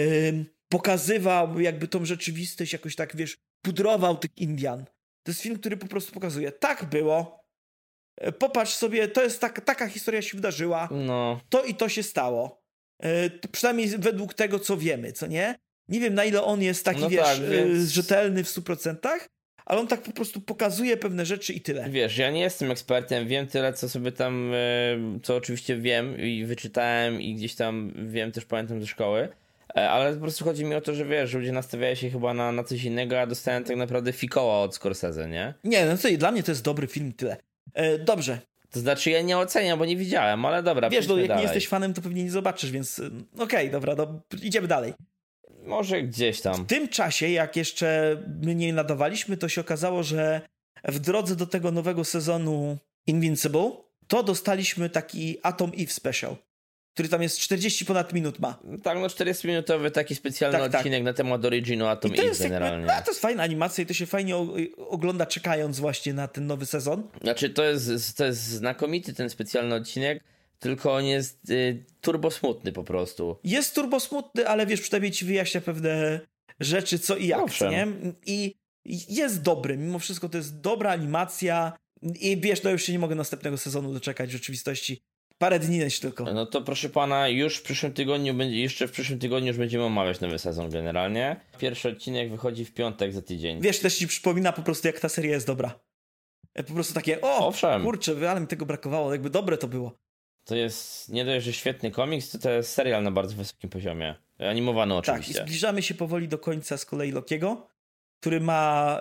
pokazywał jakby tą rzeczywistość, jakoś tak, wiesz, pudrował tych Indian. To jest film, który po prostu pokazuje, tak było, popatrz sobie, to jest taka historia się wydarzyła, No. to i to się stało. Przynajmniej według tego, co wiemy, co nie? Nie wiem, na ile on jest taki, No wiesz, tak, więc... rzetelny w 100%, ale on tak po prostu pokazuje pewne rzeczy i tyle. Wiesz, ja nie jestem ekspertem, wiem tyle, co sobie tam, co oczywiście wiem i wyczytałem i gdzieś tam wiem, też pamiętam ze szkoły, ale po prostu chodzi mi o to, że wiesz, że ludzie nastawiają się chyba na coś innego, a dostałem tak naprawdę fikoła od Scorsese, nie? Nie, no co, dla mnie to jest dobry film, tyle. Dobrze. To znaczy ja nie oceniam, bo nie widziałem, ale dobra, wiesz, jak dalej. nie jesteś fanem, to pewnie nie zobaczysz, więc okej, dobra, idziemy dalej. Może gdzieś tam. W tym czasie, jak jeszcze my nie nadawaliśmy, to się okazało, że w drodze do tego nowego sezonu Invincible, to dostaliśmy taki Atom Eve Special, który tam jest 40 ponad minut ma. Tak, no 40-minutowy taki specjalny odcinek na temat originu Atom Eve generalnie. To jest fajna animacja i to się fajnie ogląda, czekając właśnie na ten nowy sezon. Znaczy to jest znakomity ten specjalny odcinek, tylko on jest turbo smutny po prostu. Jest turbo smutny, ale wiesz, przynajmniej ci wyjaśnia pewne rzeczy, co i jak, nie? I jest dobry, mimo wszystko to jest dobra animacja i wiesz, no już się nie mogę następnego sezonu doczekać w rzeczywistości. Parę dni jeszcze tylko. No to proszę pana, już w przyszłym tygodniu, jeszcze w przyszłym tygodniu już będziemy omawiać nowy sezon generalnie. Pierwszy odcinek wychodzi w piątek za tydzień. Wiesz, też ci przypomina po prostu, jak ta seria jest dobra. Po prostu takie, owszem. Kurczę, ale mi tego brakowało, jakby dobre to było. To jest nie dość, że świetny komiks, to jest serial na bardzo wysokim poziomie. Animowany oczywiście. Tak, i zbliżamy się powoli do końca z kolei Lokiego, który ma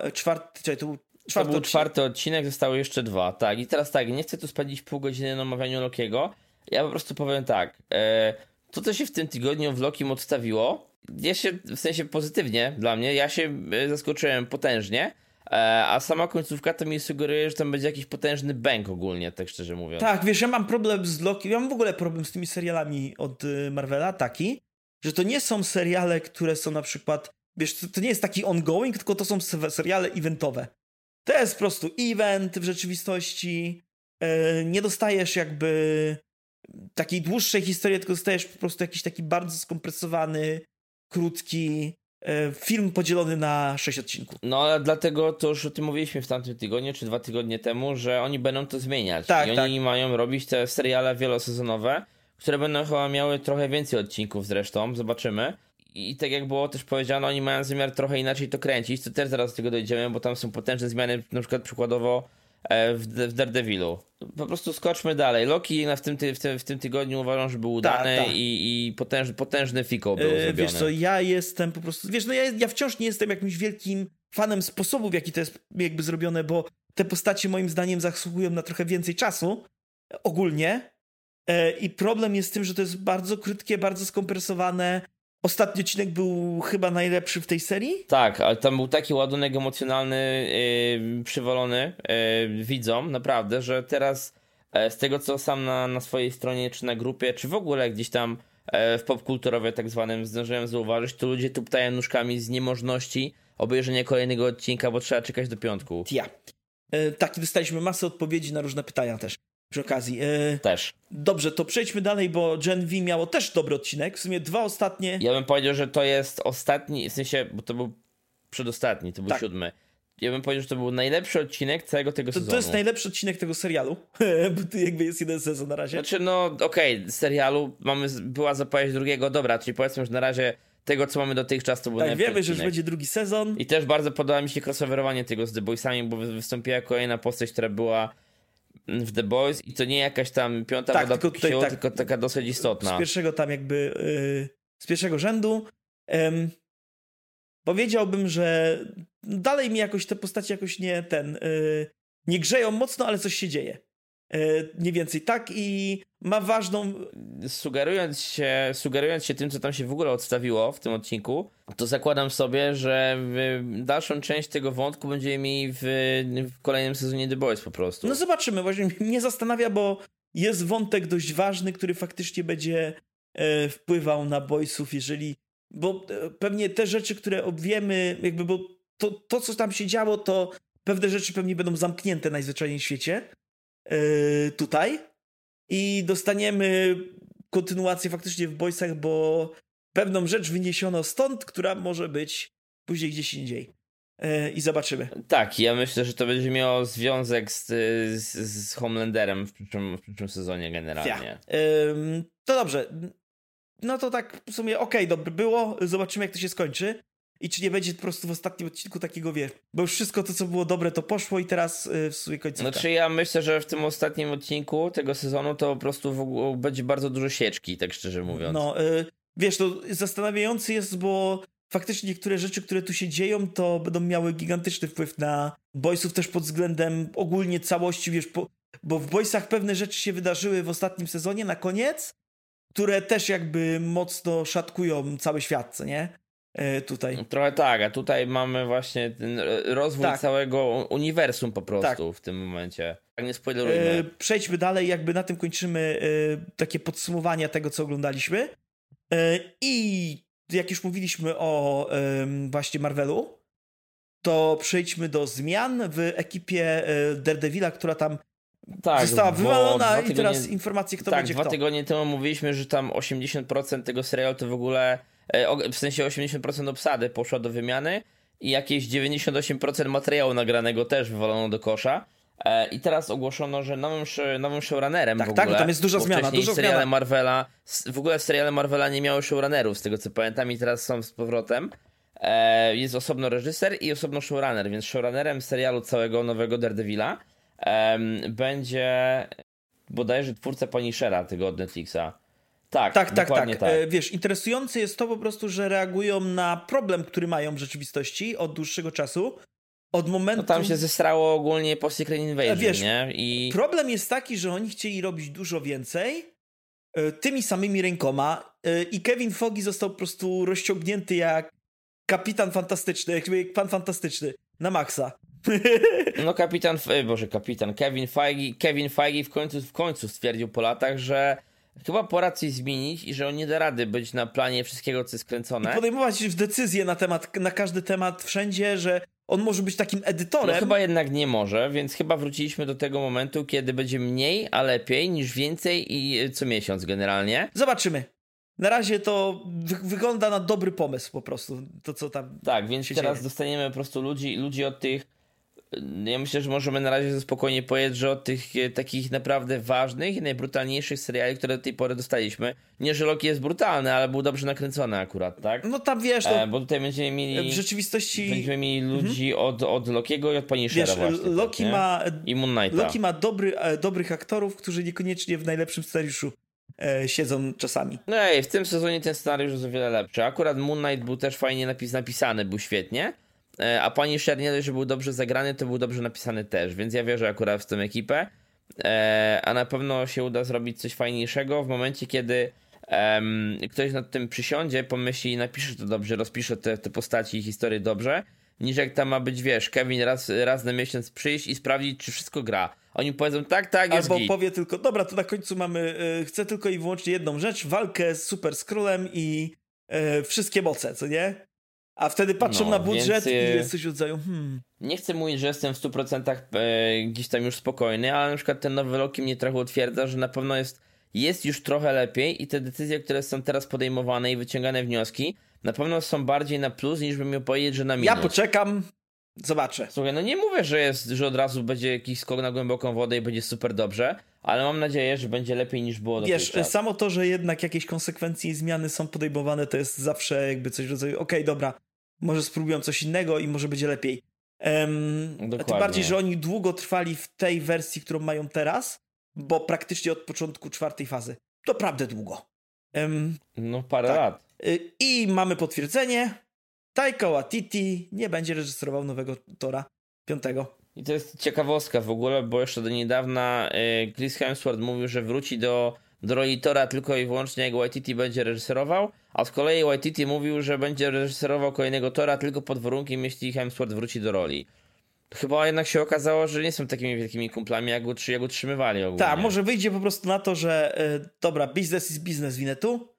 to był czwarty odcinek, zostały jeszcze 2. Tak, i teraz tak, nie chcę tu spędzić pół godziny na omawianiu Lokiego. Ja po prostu powiem tak. To, co się w tym tygodniu w Lokim odstawiło, w sensie pozytywnie dla mnie, ja się zaskoczyłem potężnie. A sama końcówka to mi sugeruje, że tam będzie jakiś potężny bang ogólnie, tak szczerze mówiąc. Tak, wiesz, ja mam problem z Loki, ja mam w ogóle problem z tymi serialami od Marvela taki, że to nie są seriale, które są na przykład, wiesz, to nie jest taki ongoing, tylko to są seriale eventowe. To jest po prostu event w rzeczywistości, nie dostajesz jakby takiej dłuższej historii, tylko dostajesz po prostu jakiś taki bardzo skompresowany, krótki film podzielony na 6 odcinków. No ale dlatego to już o tym mówiliśmy w tamtym tygodniu, czy 2 tygodnie temu, że oni będą to zmieniać. Tak, i oni mają robić te seriale wielosezonowe, które będą chyba miały trochę więcej odcinków zresztą, zobaczymy. I tak jak było też powiedziane, oni mają zamiar trochę inaczej to kręcić, to też zaraz do tego dojdziemy, bo tam są potężne zmiany, na przykład przykładowo w Daredevilu. Po prostu skoczmy dalej. Loki w tym tygodniu uważam, że był udany i potężny fikoł był zrobiony. Wiesz co, ja jestem po prostu, wiesz, no ja wciąż nie jestem jakimś wielkim fanem sposobu, w jaki to jest jakby zrobione, bo te postacie moim zdaniem zasługują na trochę więcej czasu ogólnie i problem jest z tym, że to jest bardzo krótkie, bardzo skompresowane. Ostatni odcinek był chyba najlepszy w tej serii? Tak, ale tam był taki ładunek emocjonalny przywalony widzom, naprawdę, że teraz z tego, co sam na swojej stronie, czy na grupie, czy w ogóle gdzieś tam w popkulturowie tak zwanym zdążyłem zauważyć, to ludzie tuptają nóżkami z niemożności obejrzenia kolejnego odcinka, bo trzeba czekać do piątku. Tak, dostaliśmy masę odpowiedzi na różne pytania też. Przy okazji. Też. Dobrze, to przejdźmy dalej, bo Gen V miało też dobry odcinek. W sumie 2 ostatnie. Ja bym powiedział, że to jest ostatni, w sensie, bo to był przedostatni, to był 7. Ja bym powiedział, że to był najlepszy odcinek całego tego sezonu. To jest najlepszy odcinek tego serialu, bo tu jakby jest jeden sezon na razie. Znaczy, no okej, serialu była zapowiedź drugiego, dobra, czyli powiedzmy, że na razie tego, co mamy dotychczas, to był najlepszy wiemy, odcinek. że już będzie drugi sezon. I też bardzo podoba mi się crossoverowanie tego z The Boysami, bo wystąpiła kolejna postać, która była w The Boys i to nie jakaś tam piąta woda po kisielu, tylko taka dosyć istotna. Z pierwszego tam jakby, z pierwszego rzędu. Powiedziałbym, że dalej mi jakoś te postacie jakoś nie grzeją mocno, ale coś się dzieje. Mniej więcej tak i ma ważną... Sugerując się tym, co tam się w ogóle odstawiło w tym odcinku, to zakładam sobie, że dalszą część tego wątku będziemy mieli w kolejnym sezonie The Boys po prostu. No zobaczymy, właśnie mnie zastanawia, bo jest wątek dość ważny, który faktycznie będzie wpływał na Boysów, bo pewnie te rzeczy, które wiemy, jakby, bo to, co tam się działo, to pewne rzeczy pewnie będą zamknięte najzwyczajniej w świecie tutaj i dostaniemy kontynuację faktycznie w Boysach, bo pewną rzecz wyniesiono stąd, która może być później gdzieś indziej. I zobaczymy. Tak, ja myślę, że to będzie miało związek z Homelanderem w przyszłym sezonie generalnie. To dobrze. No to tak w sumie dobrze było. Zobaczymy, jak to się skończy. I czy nie będzie po prostu w ostatnim odcinku takiego, bo już wszystko to, co było dobre, to poszło i teraz w sumie końcówka. Znaczy ja myślę, że w tym ostatnim odcinku tego sezonu to po prostu będzie bardzo dużo sieczki, tak szczerze mówiąc. No, wiesz, to zastanawiający jest, bo faktycznie niektóre rzeczy, które tu się dzieją, to będą miały gigantyczny wpływ na Boysów też pod względem ogólnie całości, wiesz, bo w Boysach pewne rzeczy się wydarzyły w ostatnim sezonie na koniec, które też jakby mocno szatkują cały świat, co nie? Tutaj. Trochę tak, a tutaj mamy właśnie ten rozwój całego uniwersum po prostu w tym momencie. Tak, nie spoilerujmy. Przejdźmy dalej, jakby na tym kończymy takie podsumowania tego, co oglądaliśmy. I jak już mówiliśmy o właśnie Marvelu, to przejdźmy do zmian w ekipie Daredevila, która tam została wywalona i teraz informacje, kto będzie kto. 2 tygodnie temu mówiliśmy, że tam 80% tego serialu to w ogóle, w sensie 80% obsady poszła do wymiany i jakieś 98% materiału nagranego też wywalono do kosza. I teraz ogłoszono, że nowym showrunnerem w ogóle... Tak, tam jest duża zmiana. W ogóle seriale Marvela nie miały showrunnerów, z tego co pamiętam, i teraz są z powrotem. Jest osobno reżyser i osobno showrunner, więc showrunnerem serialu całego nowego Daredevila będzie bodajże twórca Punishera tego od Netflixa. Tak. Wiesz, interesujące jest to po prostu, że reagują na problem, który mają w rzeczywistości od dłuższego czasu. Od momentu... No tam się zesrało ogólnie po Secret Invasion, wiesz, nie? Problem jest taki, że oni chcieli robić dużo więcej tymi samymi rękoma i Kevin Feige został po prostu rozciągnięty jak kapitan fantastyczny, jak pan fantastyczny, na maksa. No Kevin Feige w końcu stwierdził po latach, że chyba pora coś zmienić i że on nie da rady być na planie wszystkiego, co jest kręcone. I podejmować decyzje na każdy temat wszędzie, że on może być takim edytorem. No chyba jednak nie może, więc chyba wróciliśmy do tego momentu, kiedy będzie mniej, a lepiej niż więcej i co miesiąc generalnie. Zobaczymy. Na razie to wygląda na dobry pomysł po prostu, to co tam tak, więc się teraz dzieje. dostaniemy po prostu ludzi od tych... Ja myślę, że możemy na razie spokojnie powiedzieć, że od tych takich naprawdę ważnych i najbrutalniejszych seriali, które do tej pory dostaliśmy. Nie, że Loki jest brutalny, ale był dobrze nakręcony akurat, tak? No tam wiesz, bo tutaj będziemy mieli... W rzeczywistości... Będziemy mieli ludzi od Lokiego i od Punishera właśnie. Loki tak, ma... I Moon Knighta. Loki ma dobrych aktorów, którzy niekoniecznie w najlepszym scenariuszu siedzą czasami. No i w tym sezonie ten scenariusz jest o wiele lepszy. Akurat Moon Knight był też fajnie napisany, był świetnie. A Punisher nie dość, że był dobrze zagrany, to był dobrze napisany też, więc ja wierzę akurat w tę ekipę. A na pewno się uda zrobić coś fajniejszego w momencie, kiedy ktoś nad tym przysiądzie, pomyśli i napisze to dobrze, rozpisze te postaci i historie dobrze, niż jak tam ma być, wiesz, Kevin raz na miesiąc przyjść i sprawdzić, czy wszystko gra. Oni powiedzą, tak, jest Albo git. powie tylko, dobra, to na końcu mamy, chcę tylko i wyłącznie jedną rzecz, walkę z Super Skrullem i wszystkie moce, co nie? A wtedy patrzą na budżet i jest coś w rodzaju, Nie chcę mówić, że jestem w 100% gdzieś tam już spokojny, ale na przykład ten nowy Loki mnie trochę utwierdza, że na pewno jest już trochę lepiej i te decyzje, które są teraz podejmowane i wyciągane wnioski, na pewno są bardziej na plus, niż bym miał powiedzieć, że na minus. Ja poczekam, zobaczę. Słuchaj, no nie mówię, że od razu będzie jakiś skok na głęboką wodę i będzie super dobrze, ale mam nadzieję, że będzie lepiej niż było dotychczas. Wiesz, samo to, że jednak jakieś konsekwencje i zmiany są podejmowane, to jest zawsze jakby coś w rodzaju, okej, dobra, może spróbują coś innego i może będzie lepiej. Tym bardziej, że oni długo trwali w tej wersji, którą mają teraz, bo praktycznie od początku 4. fazy. To naprawdę długo. No parę lat. I mamy potwierdzenie. Taika Waititi nie będzie reżyserował nowego Thora 5. I to jest ciekawostka w ogóle, bo jeszcze do niedawna Chris Hemsworth mówił, że wróci do roli Thora tylko i wyłącznie jak Waititi będzie reżyserował, a z kolei Waititi mówił, że będzie reżyserował kolejnego Thora tylko pod warunkiem, jeśli Hemsworth wróci do roli. Chyba jednak się okazało, że nie są takimi wielkimi kumplami, jak utrzymywali ogólnie. Tak, może wyjdzie po prostu na to, że dobra, business is business, Winnetu,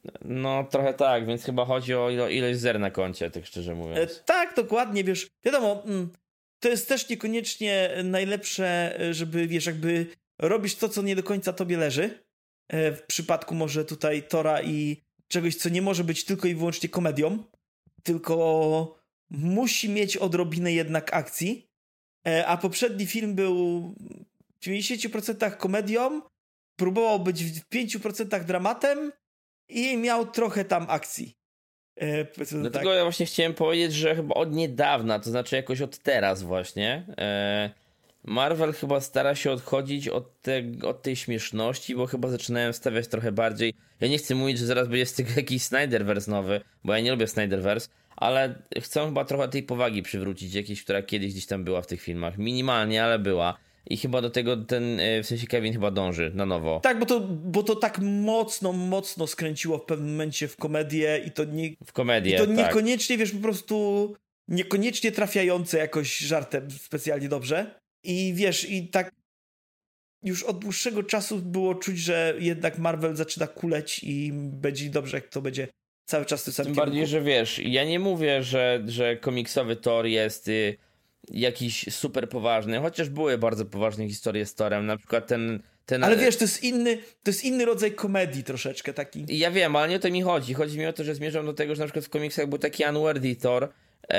No trochę tak, więc chyba chodzi o ilość zer na koncie, tak szczerze mówiąc. Tak, dokładnie, wiesz, wiadomo, to jest też niekoniecznie najlepsze, żeby, wiesz, jakby robisz to, co nie do końca tobie leży. W przypadku może tutaj Tora i czegoś, co nie może być tylko i wyłącznie komedią, tylko musi mieć odrobinę jednak akcji. A poprzedni film był w 90% komedią, próbował być w 5% dramatem i miał trochę tam akcji. Dlatego tak. ja właśnie chciałem powiedzieć, że chyba od niedawna, to znaczy jakoś od teraz właśnie, Marvel chyba stara się odchodzić od tej śmieszności, bo chyba zaczynają stawiać trochę bardziej. Ja nie chcę mówić, że zaraz będzie z tego jakiś Snyderverse nowy, bo ja nie lubię Snyderverse, ale chcą chyba trochę tej powagi przywrócić, jakiejś, która kiedyś gdzieś tam była w tych filmach. Minimalnie, ale była. I chyba do tego w sensie Kevin chyba dąży na nowo. Tak, bo to tak mocno skręciło w pewnym momencie w komedię i to nie... W komedię, I to tak. niekoniecznie, wiesz, po prostu niekoniecznie trafiające jakoś żartem specjalnie dobrze. I wiesz, i tak już od dłuższego czasu było czuć, że jednak Marvel zaczyna kuleć i będzie dobrze, jak to będzie cały czas w tym samym Tym kierunku. bardziej, że wiesz, ja nie mówię, że komiksowy Thor jest jakiś super poważny, chociaż były bardzo poważne historie z Thorem, na przykład ten... Ale wiesz, to jest inny rodzaj komedii troszeczkę taki. Ja wiem, ale nie o to mi chodzi. Chodzi mi o to, że zmierzam do tego, że na przykład w komiksach był taki Unworthy Thor,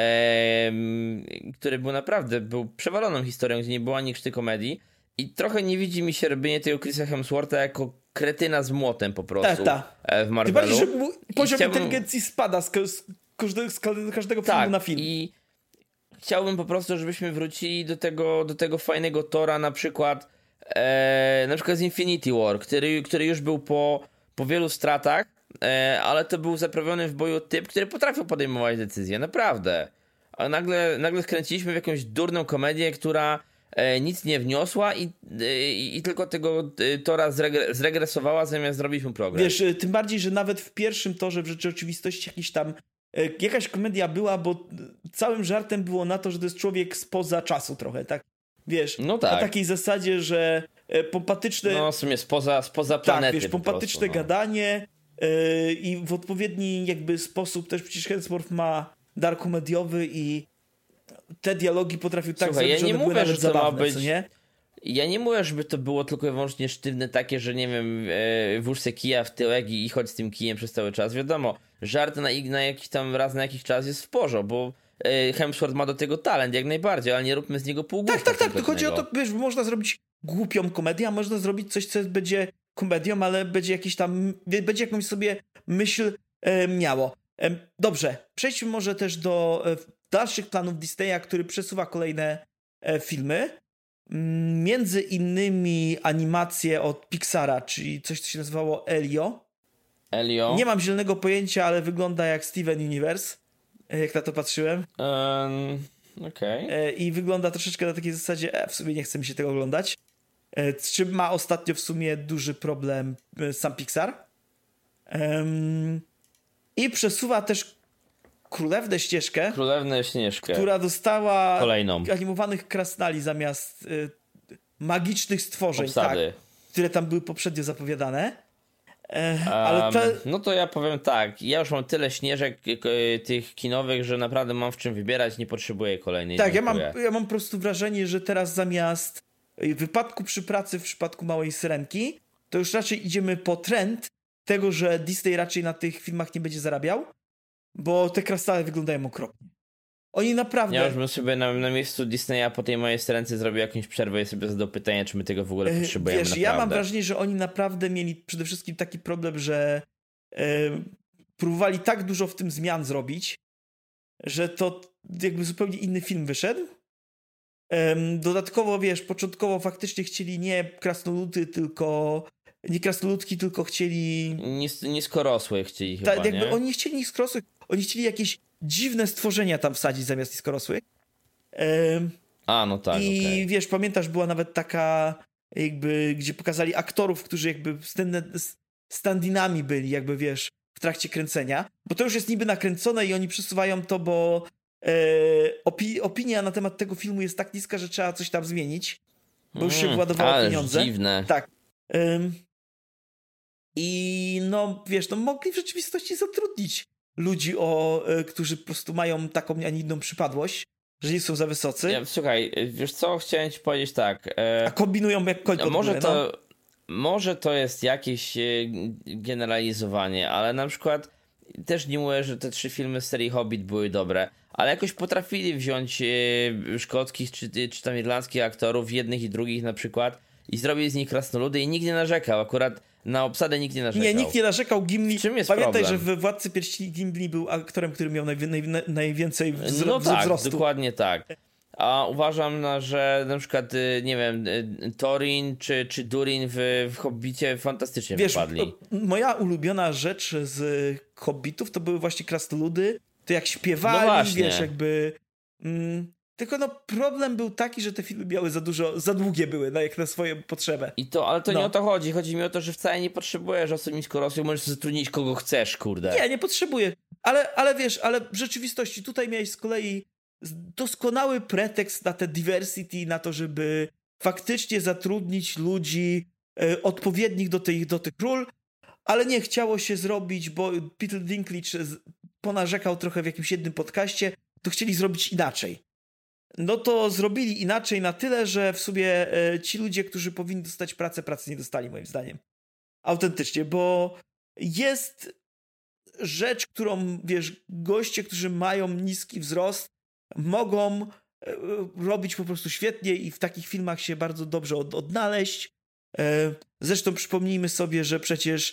który był przewaloną historią, gdzie nie było ani krzty komedii i trochę nie widzi mi się robienie tego Chrisa Hemswortha jako kretyna z młotem po prostu w Marvelu. Tym bardziej, że poziom inteligencji spada z każdego filmu na film. I chciałbym po prostu, żebyśmy wrócili do tego fajnego Thora, na przykład z Infinity War, który już był po wielu stratach, ale to był zaprawiony w boju typ, który potrafił podejmować decyzje, naprawdę. A nagle skręciliśmy w jakąś durną komedię, która nic nie wniosła i tylko tego Tora zregresowała, zamiast zrobić mu progres. Wiesz, tym bardziej, że nawet w pierwszym Torze w rzeczywistości jakaś komedia była, bo całym żartem było na to, że to jest człowiek spoza czasu trochę, tak? Wiesz, no tak. Na takiej zasadzie, że pompatyczne... No w sumie spoza planety. Tak, wiesz, pompatyczne gadanie i w odpowiedni jakby sposób też przecież Hemsworth ma dar komediowy i te dialogi potrafił tak zrobić, że one były nawet zabawne, co nie? Ja nie mówię, żeby to było tylko i wyłącznie sztywne takie, że nie wiem, włóż se kija w tyłek i chodź z tym kijem przez cały czas. Wiadomo, żart na jakiś tam raz na jakiś czas jest w porządku, bo Hemsworth ma do tego talent jak najbardziej, ale nie róbmy z niego półgłówka. Tak, to chodzi o to, wiesz, można zrobić głupią komedię, a można zrobić coś, co będzie komedią, ale będzie jakąś sobie myśl miało. Dobrze, przejdźmy może też do dalszych planów Disneya, który przesuwa kolejne filmy. Między innymi animacje od Pixara, czyli coś, co się nazywało Elio. Nie mam zielonego pojęcia, ale wygląda jak Steven Universe, jak na to patrzyłem. Okej. I wygląda troszeczkę na takiej zasadzie, w sumie nie chce mi się tego oglądać. Z czym ma ostatnio w sumie duży problem sam Pixar. I przesuwa też Królewnę Śnieżkę, która dostała kolejną animowanych krasnali zamiast magicznych stworzeń, które tam były poprzednio zapowiadane. No to ja powiem tak, ja już mam tyle śnieżek tych kinowych, że naprawdę mam w czym wybierać, nie potrzebuję kolejnej. Tak, ja mam po prostu wrażenie, że teraz zamiast wypadku przy pracy w przypadku Małej Syrenki, to już raczej idziemy po trend tego, że Disney raczej na tych filmach nie będzie zarabiał, bo te krasnale wyglądają okropnie. Oni naprawdę... Ja już bym sobie na miejscu Disneya po tej Mojej Syrence zrobił jakąś przerwę i sobie zadał pytanie, czy my tego w ogóle potrzebujemy. Wiesz, ja mam wrażenie, że oni naprawdę mieli przede wszystkim taki problem, że próbowali tak dużo w tym zmian zrobić, że to jakby zupełnie inny film wyszedł. Dodatkowo, wiesz, początkowo faktycznie chcieli nie krasnoludki, tylko chcieli... Niskorosłych chcieli chyba, jakby nie? Oni nie chcieli niskorosłych, oni chcieli jakieś dziwne stworzenia tam wsadzić zamiast niskorosłych. No tak, I wiesz, pamiętasz, była nawet taka jakby, gdzie pokazali aktorów, którzy jakby stand-inami byli, jakby wiesz, w trakcie kręcenia, bo to już jest niby nakręcone i oni przesuwają to, bo opinia na temat tego filmu jest tak niska, że trzeba coś tam zmienić, bo już się władowało pieniądze. Dziwne. Tak. I no wiesz, no mogli w rzeczywistości zatrudnić ludzi, którzy po prostu mają taką, a nie inną przypadłość, że nie są za wysocy. Słuchaj, wiesz co, chciałem ci powiedzieć tak. A kombinują jak koń pod górę, Może to jest jakieś generalizowanie, ale na przykład też nie mówię, że te 3 filmy z serii Hobbit były dobre, ale jakoś potrafili wziąć szkockich czy tam irlandzkich aktorów, jednych i drugich na przykład, i zrobić z nich krasnoludy i nikt nie narzekał. Akurat na obsadę nikt nie narzekał. Nie, nikt nie narzekał. Gimli. Czym jest Pamiętaj, problem? że w Władcy Pierścieni Gimli był aktorem, który miał najwięcej No tak, wzrostu. dokładnie tak. A uważam, że na przykład, nie wiem, Thorin czy Durin w Hobbicie fantastycznie wypadli. Moja ulubiona rzecz z Hobbitów to były właśnie krasnoludy. To jak śpiewali, wiesz, jakby... Tylko no problem był taki, że te filmy miały za długie były, jak na swoją potrzebę. Ale to nie o to chodzi. Chodzi mi o to, że wcale nie potrzebujesz osób niskorosłych, możesz zatrudnić kogo chcesz, kurde. Nie potrzebuję. Ale wiesz, w rzeczywistości tutaj miałeś z kolei doskonały pretekst na te diversity, na to, żeby faktycznie zatrudnić ludzi odpowiednich do tych ról, ale nie chciało się zrobić, bo Peter Dinklage ponarzekał trochę w jakimś jednym podcaście, to chcieli zrobić inaczej. No to zrobili inaczej na tyle, że w sumie ci ludzie, którzy powinni dostać pracy nie dostali, moim zdaniem. Autentycznie, bo jest rzecz, którą, wiesz, goście, którzy mają niski wzrost, mogą robić po prostu świetnie i w takich filmach się bardzo dobrze odnaleźć. Zresztą przypomnijmy sobie, że przecież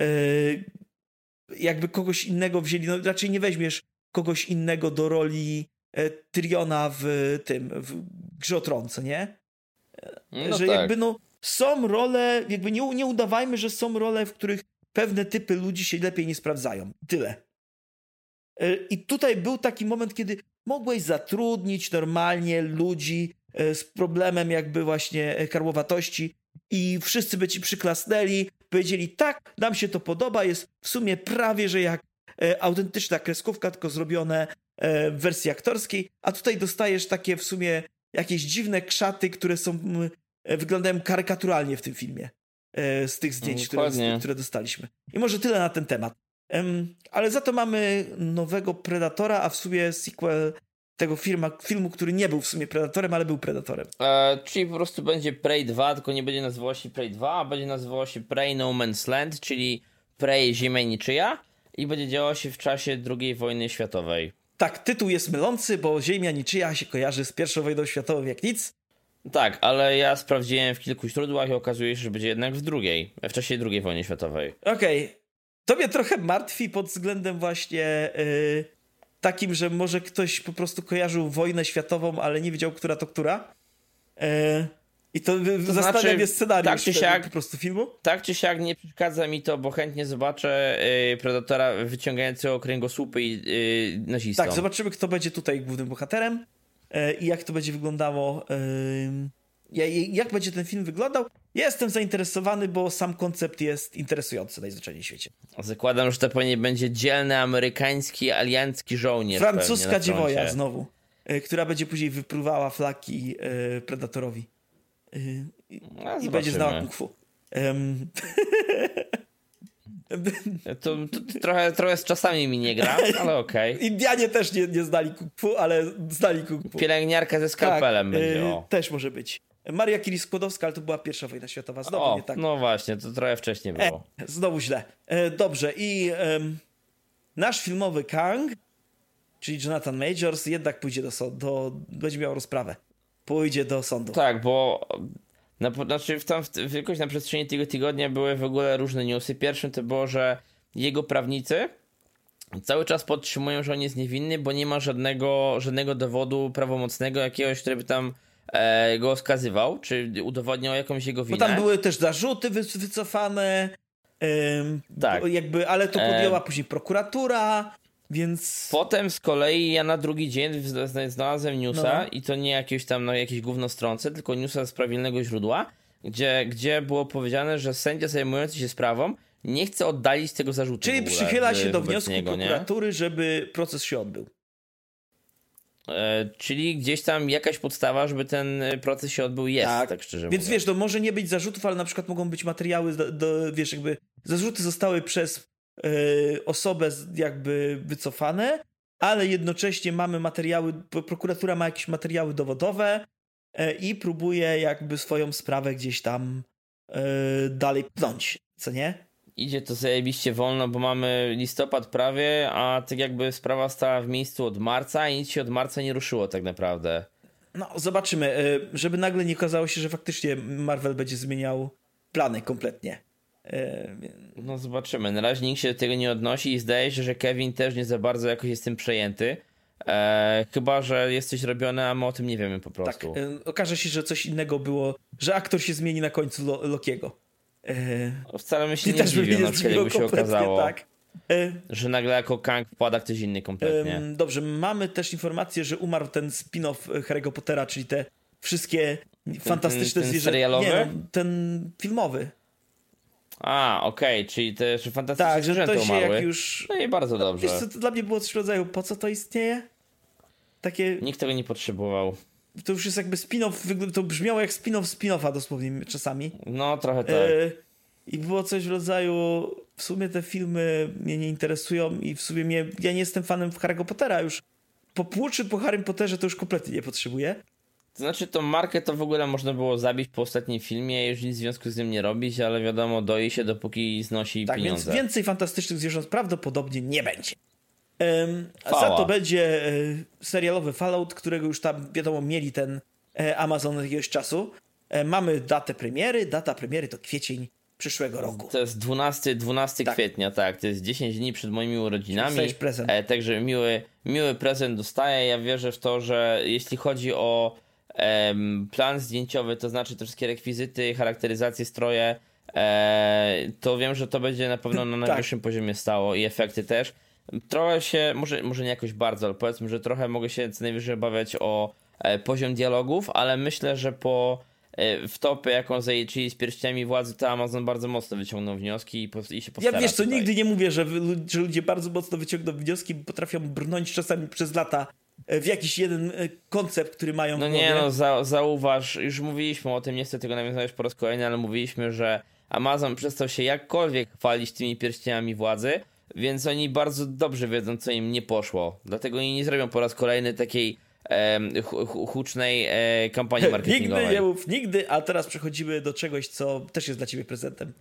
jakby kogoś innego wzięli, no raczej nie weźmiesz kogoś innego do roli Tyriona w Grze o Tron, co nie? No że tak. jakby są role, jakby nie udawajmy, że są role, w których pewne typy ludzi się lepiej nie sprawdzają. Tyle. I tutaj był taki moment, kiedy mogłeś zatrudnić normalnie ludzi z problemem jakby właśnie karłowatości i wszyscy by ci przyklasnęli, powiedzieli tak, nam się to podoba, jest w sumie prawie, że jak autentyczna kreskówka, tylko zrobione w wersji aktorskiej, a tutaj dostajesz takie w sumie jakieś dziwne krzaty, które wyglądają karykaturalnie w tym filmie. Z tych zdjęć, które dostaliśmy. I może tyle na ten temat. Ale za to mamy nowego Predatora, a w sumie sequel tego filmu, który nie był w sumie Predatorem, ale był Predatorem. Czyli po prostu będzie Prey 2, tylko nie będzie nazywało się Prey 2, a będzie nazywało się Prey No Man's Land, czyli Prey Ziemia Niczyja, i będzie działo się w czasie II wojny światowej. Tak, tytuł jest mylący, bo Ziemia Niczyja się kojarzy z I wojną światową jak nic. Tak, ale ja sprawdziłem w kilku źródłach i okazuje się, że będzie jednak w czasie II wojny światowej. Okej. To mnie trochę martwi pod względem właśnie takim, że może ktoś po prostu kojarzył wojnę światową, ale nie wiedział, która to która. I to zastanawia mnie scenariusz tak czy siak, po prostu filmu. Tak czy siak nie przeszkadza mi to, bo chętnie zobaczę Predatora wyciągającego kręgosłupy i nazistą. Tak, zobaczymy, kto będzie tutaj głównym bohaterem i jak to będzie wyglądało. Jak będzie ten film wyglądał? Ja jestem zainteresowany, bo sam koncept jest interesujący najzwyczajniej w świecie. Zakładam, że to pewnie będzie dzielny amerykański, aliancki żołnierz. Francuska dziewoja znowu, która będzie później wypruwała flaki Predatorowi. I będzie znała kung fu. To trochę z czasami mi nie gra, ale okej. Indianie też nie znali kung fu, ale znali kung fu. Pielęgniarka ze skalpelem tak, będzie. Też może być. Maria Curie-Skłodowska, ale to była I wojna światowa. Znowu nie tak. No właśnie, to trochę wcześniej było. Znowu źle. Dobrze, i nasz filmowy Kang, czyli Jonathan Majors, jednak pójdzie będzie miał rozprawę. Pójdzie do sądu. Tak, bo jakoś na przestrzeni tego tygodnia były w ogóle różne newsy. Pierwszym to było, że jego prawnicy cały czas podtrzymują, że on jest niewinny, bo nie ma żadnego dowodu prawomocnego jakiegoś, który by tam go skazywał, czy udowodniał jakąś jego winę. Bo tam były też zarzuty wycofane, tak. ale to podjęła później prokuratura, więc... Potem z kolei ja na drugi dzień znalazłem newsa i to nie jakieś tam jakieś gówno stronce, tylko newsa z prawilnego źródła, gdzie było powiedziane, że sędzia zajmujący się sprawą nie chce oddalić tego zarzutu. Czyli przychyla się do wniosku prokuratury, żeby proces się odbył. Czyli gdzieś tam jakaś podstawa, żeby ten proces się odbył jest, tak szczerze Więc mówiąc. wiesz, to może nie być zarzutów, ale na przykład mogą być materiały, wiesz, jakby zarzuty zostały przez osobę jakby wycofane, ale jednocześnie mamy materiały, prokuratura ma jakieś materiały dowodowe i próbuje jakby swoją sprawę gdzieś tam dalej pchnąć, co nie? Idzie to zajebiście wolno, bo mamy listopad prawie, a tak jakby sprawa stała w miejscu od marca i nic się od marca nie ruszyło tak naprawdę. No, zobaczymy. Żeby nagle nie okazało się, że faktycznie Marvel będzie zmieniał plany kompletnie. No zobaczymy. Na razie nikt się do tego nie odnosi i zdaje się, że Kevin też nie za bardzo jakoś jest tym przejęty. Chyba że jest coś robione, a my o tym nie wiemy po prostu. Tak, okaże się, że coś innego było, że aktor się zmieni na końcu Lokiego. Wcale bym się nie zdziwił, na przykład jakby się okazało, tak. że nagle jako Kang wpada ktoś inny kompletnie. Dobrze, mamy też informację, że umarł ten spin-off Harry'ego Pottera, czyli te wszystkie fantastyczne ten zwierzęta. serialowy? Nie, no, ten filmowy. Okej, czyli te fantastyczne Tak, że zwierzęta to się umarły. jak już... No i bardzo dobrze. Wiesz co, to dla mnie było coś w rodzaju, po co to istnieje? Takie... Nikt tego nie potrzebował. To już jest jakby spin-off, to brzmiało jak spin-off spin-offa dosłownie czasami. No, trochę tak. I było coś w rodzaju, w sumie te filmy mnie nie interesują i w sumie ja nie jestem fanem Harry'ego Pottera już. Po Płuczy, po Harrym Potterze to już kompletnie nie potrzebuję. To znaczy tą markę to w ogóle można było zabić po ostatnim filmie, już nic w związku z tym nie robić, ale wiadomo, doi się dopóki znosi tak, pieniądze. Więc więcej fantastycznych zwierząt prawdopodobnie nie będzie. Fała. Za to będzie serialowy Fallout, którego już tam wiadomo mieli ten Amazon od jakiegoś czasu. Mamy datę premiery, data premiery to kwiecień przyszłego roku. To jest 12 Tak. kwietnia, tak, to jest 10 dni przed moimi urodzinami. Dostajesz prezent. Także miły prezent dostaję. Ja wierzę w to, że jeśli chodzi o plan zdjęciowy, to znaczy te wszystkie rekwizyty, charakteryzację, stroje, to wiem, że to będzie na pewno na najwyższym poziomie stało i efekty też. Trochę się, może nie jakoś bardzo, ale powiedzmy, że trochę mogę się co najwyżej obawiać o poziom dialogów, ale myślę, że po wtopy, jaką zajęli z pierściami władzy, to Amazon bardzo mocno wyciągnął wnioski i się postara. Ja wiesz co, tutaj. nigdy nie mówię, że ludzie bardzo mocno wyciągną wnioski, bo potrafią brnąć czasami przez lata w jakiś jeden koncept, który mają w No głowie. nie, no zauważ, już mówiliśmy o tym, nie chcę tego nawiązywać po raz kolejny, ale mówiliśmy, że Amazon przestał się jakkolwiek chwalić tymi pierścieniami władzy, więc oni bardzo dobrze wiedzą, co im nie poszło. Dlatego oni nie zrobią po raz kolejny takiej hucznej kampanii marketingowej. Nigdy nie mów, nigdy, a teraz przechodzimy do czegoś, co też jest dla ciebie prezentem.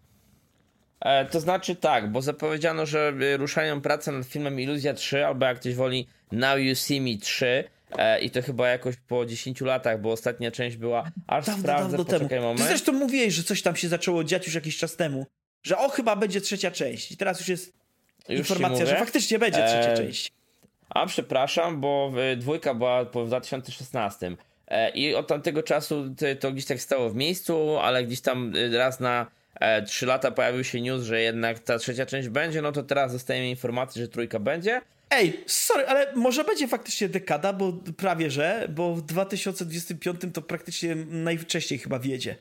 To znaczy tak, bo zapowiedziano, że ruszają pracę nad filmem Iluzja 3, albo jak ktoś woli Now You See Me 3 i to chyba jakoś po 10 latach, bo ostatnia część była, aż sprawdzę, poczekaj moment. Ty zresztą mówiłeś, że coś tam się zaczęło dziać już jakiś czas temu, że chyba będzie trzecia część i teraz już jest informacja, że faktycznie będzie trzecia część. A przepraszam, bo dwójka była w 2016 i od tamtego czasu to gdzieś tak stało w miejscu, ale gdzieś tam raz na 3 lata pojawił się news, że jednak ta trzecia część będzie, no to teraz dostajemy informację, że trójka będzie. Ej, sorry, ale może będzie faktycznie dekada, bo prawie że, bo w 2025 to praktycznie najwcześniej chyba wjedzie.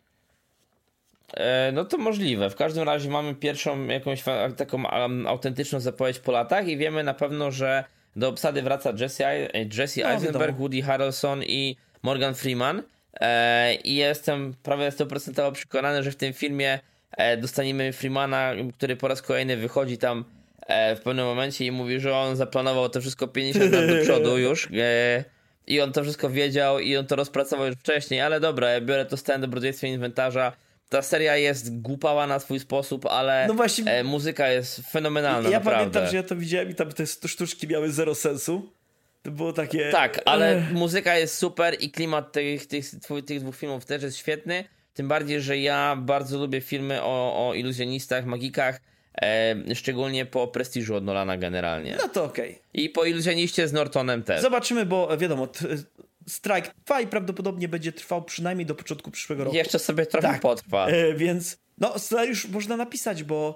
No to możliwe. W każdym razie mamy pierwszą jakąś taką autentyczną zapowiedź po latach i wiemy na pewno, że do obsady wraca Jesse Eisenberg, wiadomo. Woody Harrelson i Morgan Freeman. I jestem prawie 100% przekonany, że w tym filmie dostaniemy Freemana, który po raz kolejny wychodzi tam w pewnym momencie i mówi, że on zaplanował to wszystko 50 lat do przodu już i on to wszystko wiedział i on to rozpracował już wcześniej, ale dobra, ja biorę to z całym dobrodziejstwem inwentarza. Ta seria jest głupała na swój sposób, ale no właśnie, muzyka jest fenomenalna, ja naprawdę. pamiętam, że ja to widziałem i tam te sztuczki miały zero sensu. To było takie... Tak, ale muzyka jest super i klimat tych dwóch filmów też jest świetny. Tym bardziej, że ja bardzo lubię filmy o iluzjonistach, magikach, szczególnie po Prestiżu od Nolana generalnie. No to okej. I po Iluzjoniście z Nortonem też. Zobaczymy, bo wiadomo, strajk trwa i prawdopodobnie będzie trwał przynajmniej do początku przyszłego roku. Jeszcze sobie trochę potrwa. Więc no scenariusz można napisać, bo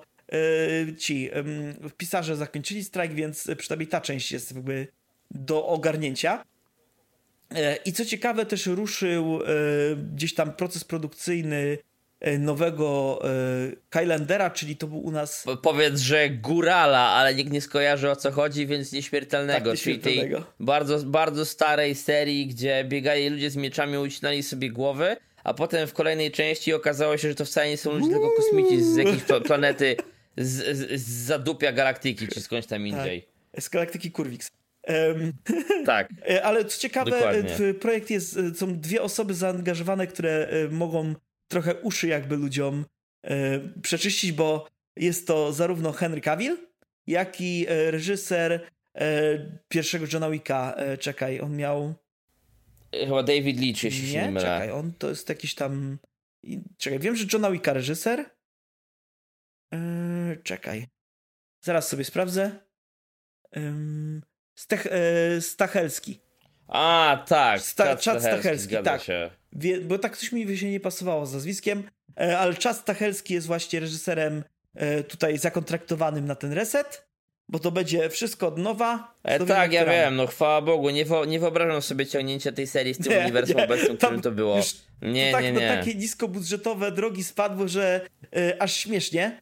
pisarze zakończyli strajk, więc przynajmniej ta część jest jakby do ogarnięcia. I co ciekawe, też ruszył gdzieś tam proces produkcyjny nowego Kylandera, czyli to był u nas... Powiedz, że Górala, ale nikt nie skojarzy o co chodzi, więc Nieśmiertelnego. Tak, Nieśmiertelnego. Czyli tej bardzo, bardzo starej serii, gdzie biegali ludzie z mieczami, ucinali sobie głowy, a potem w kolejnej części okazało się, że to wcale nie są ludzie, tylko kosmici z jakiejś planety z zadupia galaktyki, czy skądś tam indziej. Tak, z galaktyki Kurwix. Tak. Ale co ciekawe, Dokładnie. w projekt są 2 osoby zaangażowane, które mogą trochę uszy jakby ludziom przeczyścić, bo jest to zarówno Henry Cavill, jak i reżyser pierwszego Johna Wicka. Czekaj, on miał... Chyba David Leitch, jeśli się nie mylę. Czekaj, on to jest jakiś tam... Czekaj, wiem, że Johna Wicka reżyser. Czekaj. Zaraz sobie sprawdzę. Stachelski. A, tak. Chad Stachelski, tak. Się. Bo tak coś mi się nie pasowało z nazwiskiem, ale Chad Stachelski jest właśnie reżyserem tutaj zakontraktowanym na ten reset, bo to będzie wszystko od nowa. Tak, ja wiem, no chwała Bogu, nie wyobrażam sobie ciągnięcia tej serii z tym uniwersum obecnym, którym to było. Nie. No, takie niskobudżetowe drogi spadły, że aż śmiesznie.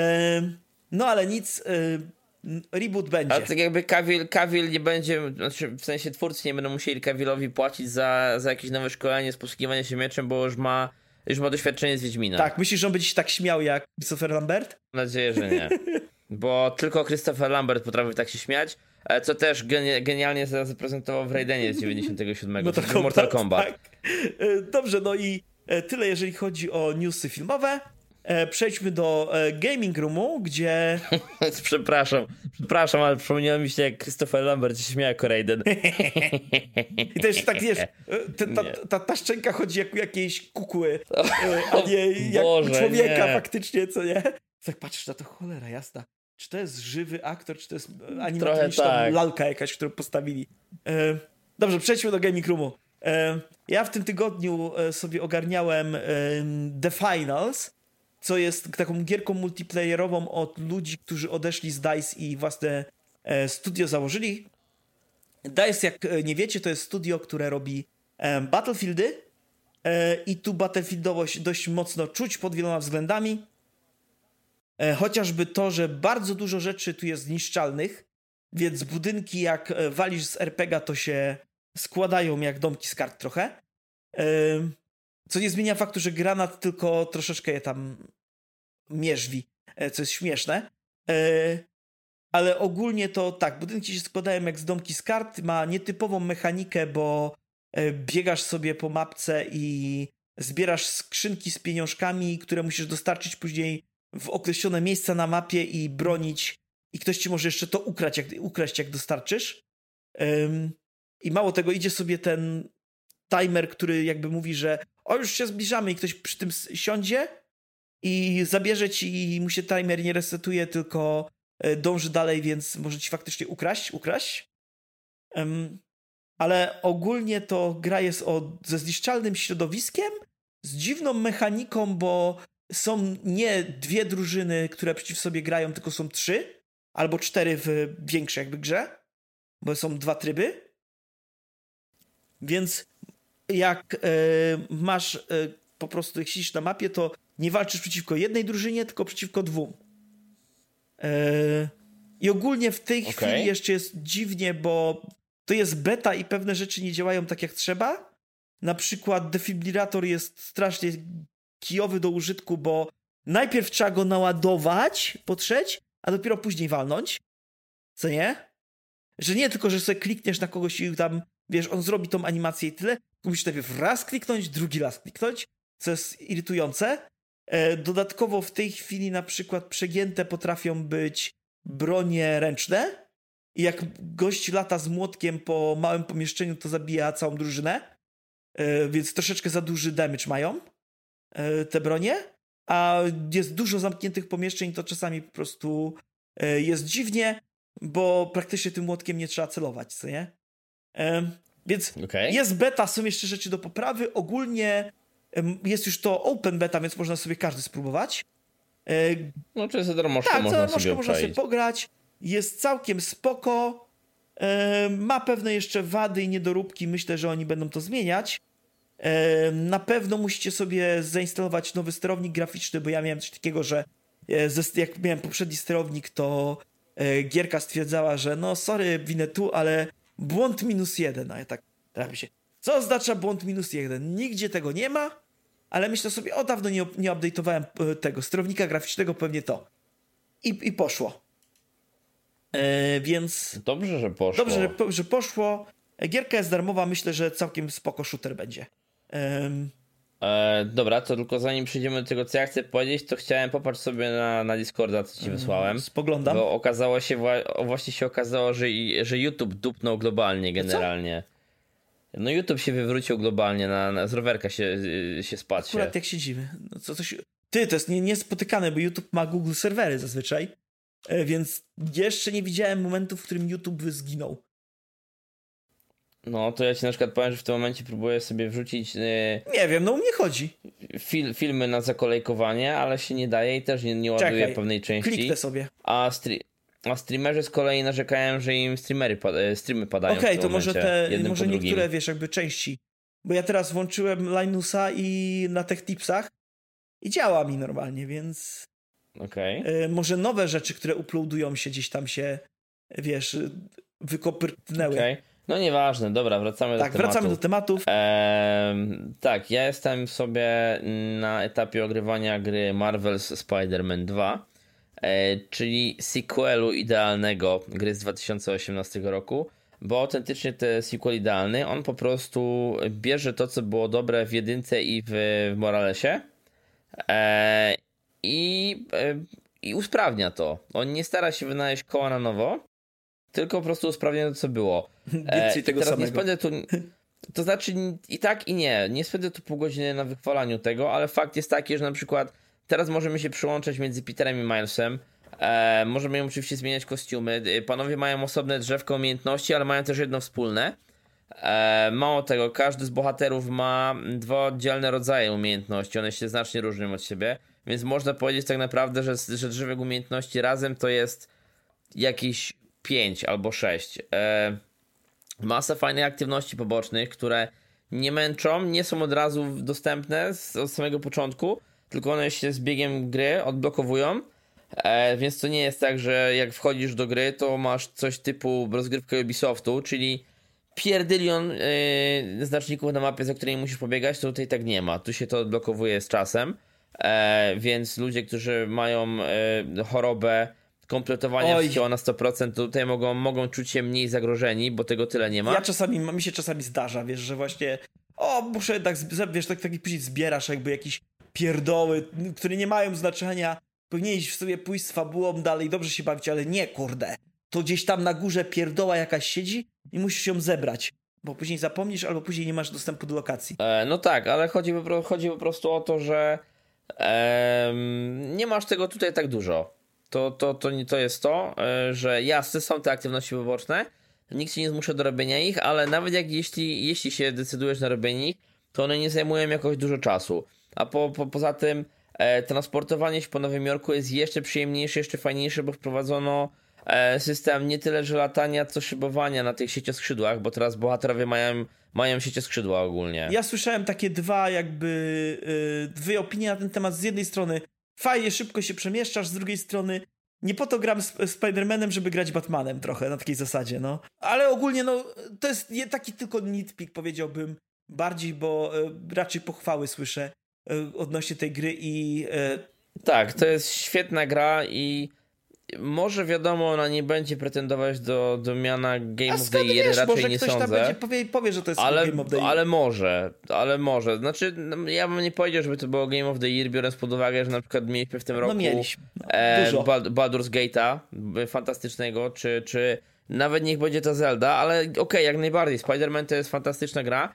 No ale nic, reboot będzie. Ale tak jakby Cavill nie będzie, znaczy w sensie twórcy nie będą musieli Cavillowi płacić za jakieś nowe szkolenie z posługiwania się mieczem, bo już ma doświadczenie z Wiedźmina. Tak, myślisz, że on będzie się tak śmiał jak Christopher Lambert? Mam nadzieję, że nie. Bo tylko Christopher Lambert potrafi tak się śmiać, co też genialnie zaprezentował w Raidenie z 97, Mortal Kombat. Tak. Dobrze, no i tyle jeżeli chodzi o newsy filmowe. Przejdźmy do Gaming Roomu, gdzie... Przepraszam, ale przypomniało mi się, jak Christopher Lambert się śmiał jako Raiden. I to jeszcze tak, wiesz, ta szczęka chodzi jak u jakiejś kukły, a nie jak u człowieka faktycznie, co nie? Tak patrzysz na to, cholera jasna. Czy to jest żywy aktor, czy to jest animatroniczna tak. lalka jakaś, którą postawili? Dobrze, przejdźmy do Gaming Roomu. Ja w tym tygodniu sobie ogarniałem The Finals, co jest taką gierką multiplayerową od ludzi, którzy odeszli z DICE i własne studio założyli. DICE, jak nie wiecie, to jest studio, które robi Battlefieldy i tu Battlefieldowość dość mocno czuć pod wieloma względami. Chociażby to, że bardzo dużo rzeczy tu jest zniszczalnych, więc budynki jak walisz z RPG to się składają jak domki z kart trochę. Co nie zmienia faktu, że granat tylko troszeczkę je tam mierzwi, co jest śmieszne. Ale ogólnie to tak, budynki się składają jak z domki z kart, ma nietypową mechanikę, bo biegasz sobie po mapce i zbierasz skrzynki z pieniążkami, które musisz dostarczyć później w określone miejsca na mapie i bronić i ktoś ci może jeszcze to ukraść, jak dostarczysz. I mało tego, idzie sobie ten timer, który jakby mówi, że już się zbliżamy i ktoś przy tym siądzie i zabierze ci i mu się timer nie resetuje, tylko dąży dalej, więc może ci faktycznie ukraść. Ale ogólnie to gra jest ze zniszczalnym środowiskiem, z dziwną mechaniką, bo są nie 2 drużyny, które przeciw sobie grają, tylko są 3 albo 4 w większej jakby grze, bo są 2 tryby. Więc jak masz po prostu, jak siedzisz na mapie, to nie walczysz przeciwko jednej drużynie, tylko przeciwko 2. I ogólnie w tej chwili jeszcze jest dziwnie, bo to jest beta i pewne rzeczy nie działają tak jak trzeba. Na przykład defibrylator jest strasznie kijowy do użytku, bo najpierw trzeba go naładować, potrzeć, a dopiero później walnąć. Co nie? Że nie tylko, że sobie klikniesz na kogoś i tam, wiesz, on zrobi tą animację i tyle, musisz najpierw raz kliknąć, drugi raz kliknąć, co jest irytujące. Dodatkowo w tej chwili na przykład przegięte potrafią być bronie ręczne i jak gość lata z młotkiem po małym pomieszczeniu, to zabija całą drużynę, więc troszeczkę za duży damage mają te bronie, a jest dużo zamkniętych pomieszczeń, to czasami po prostu jest dziwnie, bo praktycznie tym młotkiem nie trzeba celować, co nie? Więc jest beta, są jeszcze rzeczy do poprawy. Ogólnie jest już to open beta, więc można sobie każdy spróbować. No czy za darmożkę można sobie pograć. Jest całkiem spoko. Ma pewne jeszcze wady i niedoróbki. Myślę, że oni będą to zmieniać. Na pewno musicie sobie zainstalować nowy sterownik graficzny, bo ja miałem coś takiego, że jak miałem poprzedni sterownik, to gierka stwierdzała, że no sorry, winę tu, ale błąd -1. A ja tak trafię się. Co oznacza błąd -1? Nigdzie tego nie ma, ale myślę sobie, dawno nie update'owałem tego sterownika graficznego, pewnie to. I poszło. Więc... Dobrze, że poszło. Dobrze, że poszło. Gierka jest darmowa, myślę, że całkiem spoko shooter będzie. Dobra, to tylko zanim przejdziemy do tego, co ja chcę powiedzieć, to chciałem popatrz sobie na Discorda, co ci wysłałem. Spoglądam. Bo właśnie się okazało, że YouTube dupnął globalnie generalnie. No YouTube się wywrócił globalnie, z rowerka się spadł. Akurat jak siedzimy. No coś... to jest niespotykane, bo YouTube ma Google serwery zazwyczaj, więc jeszcze nie widziałem momentu, w którym YouTube zginął. No to ja ci na przykład powiem, że w tym momencie próbuję sobie wrzucić nie wiem, no u mnie chodzi. Filmy na zakolejkowanie, ale się nie daje i też nie ładuje pewnej części. Kliknę sobie. A streamerzy z kolei narzekają, że im streamy padają. Okej, to może może niektóre, wiesz, jakby części. Bo ja teraz włączyłem Linusa i na TechTipsach i działa mi normalnie, więc... może nowe rzeczy, które uploadują się gdzieś tam się, wiesz, wykopyrtnęły. No nieważne, dobra, wracamy do tematu. Tak, wracamy do tematów. Tak, ja jestem sobie na etapie ogrywania gry Marvel's Spider-Man 2, czyli sequelu idealnego gry z 2018 roku, bo autentycznie ten sequel idealny, on po prostu bierze to, co było dobre w jedynce i w Moralesie i usprawnia to. On nie stara się wynaleźć koła na nowo, tylko po prostu usprawnia to, co było. Więcej tego teraz samego. Nie spędzę tu, to znaczy i tak i nie. Nie spędzę tu pół godziny na wychwalaniu tego, ale fakt jest taki, że na przykład teraz możemy się przyłączać między Peterem i Milesem. Możemy oczywiście zmieniać kostiumy. Panowie mają osobne drzewko umiejętności, ale mają też jedno wspólne. Mało tego, każdy z bohaterów ma dwa oddzielne rodzaje umiejętności. One się znacznie różnią od siebie, więc można powiedzieć tak naprawdę, że drzewek umiejętności razem to jest jakieś 5 albo 6. Masa fajnych aktywności pobocznych, które nie męczą, nie są od razu dostępne od samego początku, tylko one się z biegiem gry odblokowują, więc to nie jest tak, że jak wchodzisz do gry, to masz coś typu rozgrywkę Ubisoftu, czyli pierdylion znaczników na mapie, za którymi musisz pobiegać, to tutaj tak nie ma. Tu się to odblokowuje z czasem, więc ludzie, którzy mają chorobę kompletowania działa na 100%, to tutaj mogą czuć się mniej zagrożeni, bo tego tyle nie ma. Mi się czasami zdarza, wiesz, że właśnie muszę jednak, wiesz, tak później zbierasz jakby jakieś pierdoły, które nie mają znaczenia, powinieneś sobie pójść z fabułą dalej, dobrze się bawić, ale nie, kurde, to gdzieś tam na górze pierdoła jakaś siedzi i musisz ją zebrać, bo później zapomnisz albo później nie masz dostępu do lokacji. No tak, ale chodzi po prostu o to, że nie masz tego tutaj tak dużo. To jest to, że jasne są te aktywności poboczne, nikt się nie zmusza do robienia ich, ale nawet jeśli się decydujesz na robienie ich, to one nie zajmują jakoś dużo czasu. A poza tym transportowanie się po Nowym Jorku jest jeszcze przyjemniejsze, jeszcze fajniejsze, bo wprowadzono system nie tyle, że latania, co szybowania na tych siecioskrzydłach, bo teraz bohaterowie mają siecioskrzydła ogólnie. Ja słyszałem takie dwie opinie na ten temat. Z jednej strony fajnie, szybko się przemieszczasz, z drugiej strony nie po to gram z Spider-Manem, żeby grać Batmanem trochę, na takiej zasadzie, no. Ale ogólnie, no, to jest taki tylko nitpick, powiedziałbym, bardziej, bo raczej pochwały słyszę odnośnie tej gry i... Tak, to jest świetna gra i może wiadomo, ona nie będzie pretendować do miana Game of the Year, raczej może nie ktoś sądzę. Tam powie, że to jest Game of the Year. Ale może. Znaczy, ja bym nie powiedział, żeby to było Game of the Year, biorąc pod uwagę, że na przykład mieliśmy w tym roku dużo. Baldur's Gate'a, fantastycznego, czy nawet niech będzie to Zelda, ale okej, jak najbardziej. Spider-Man to jest fantastyczna gra.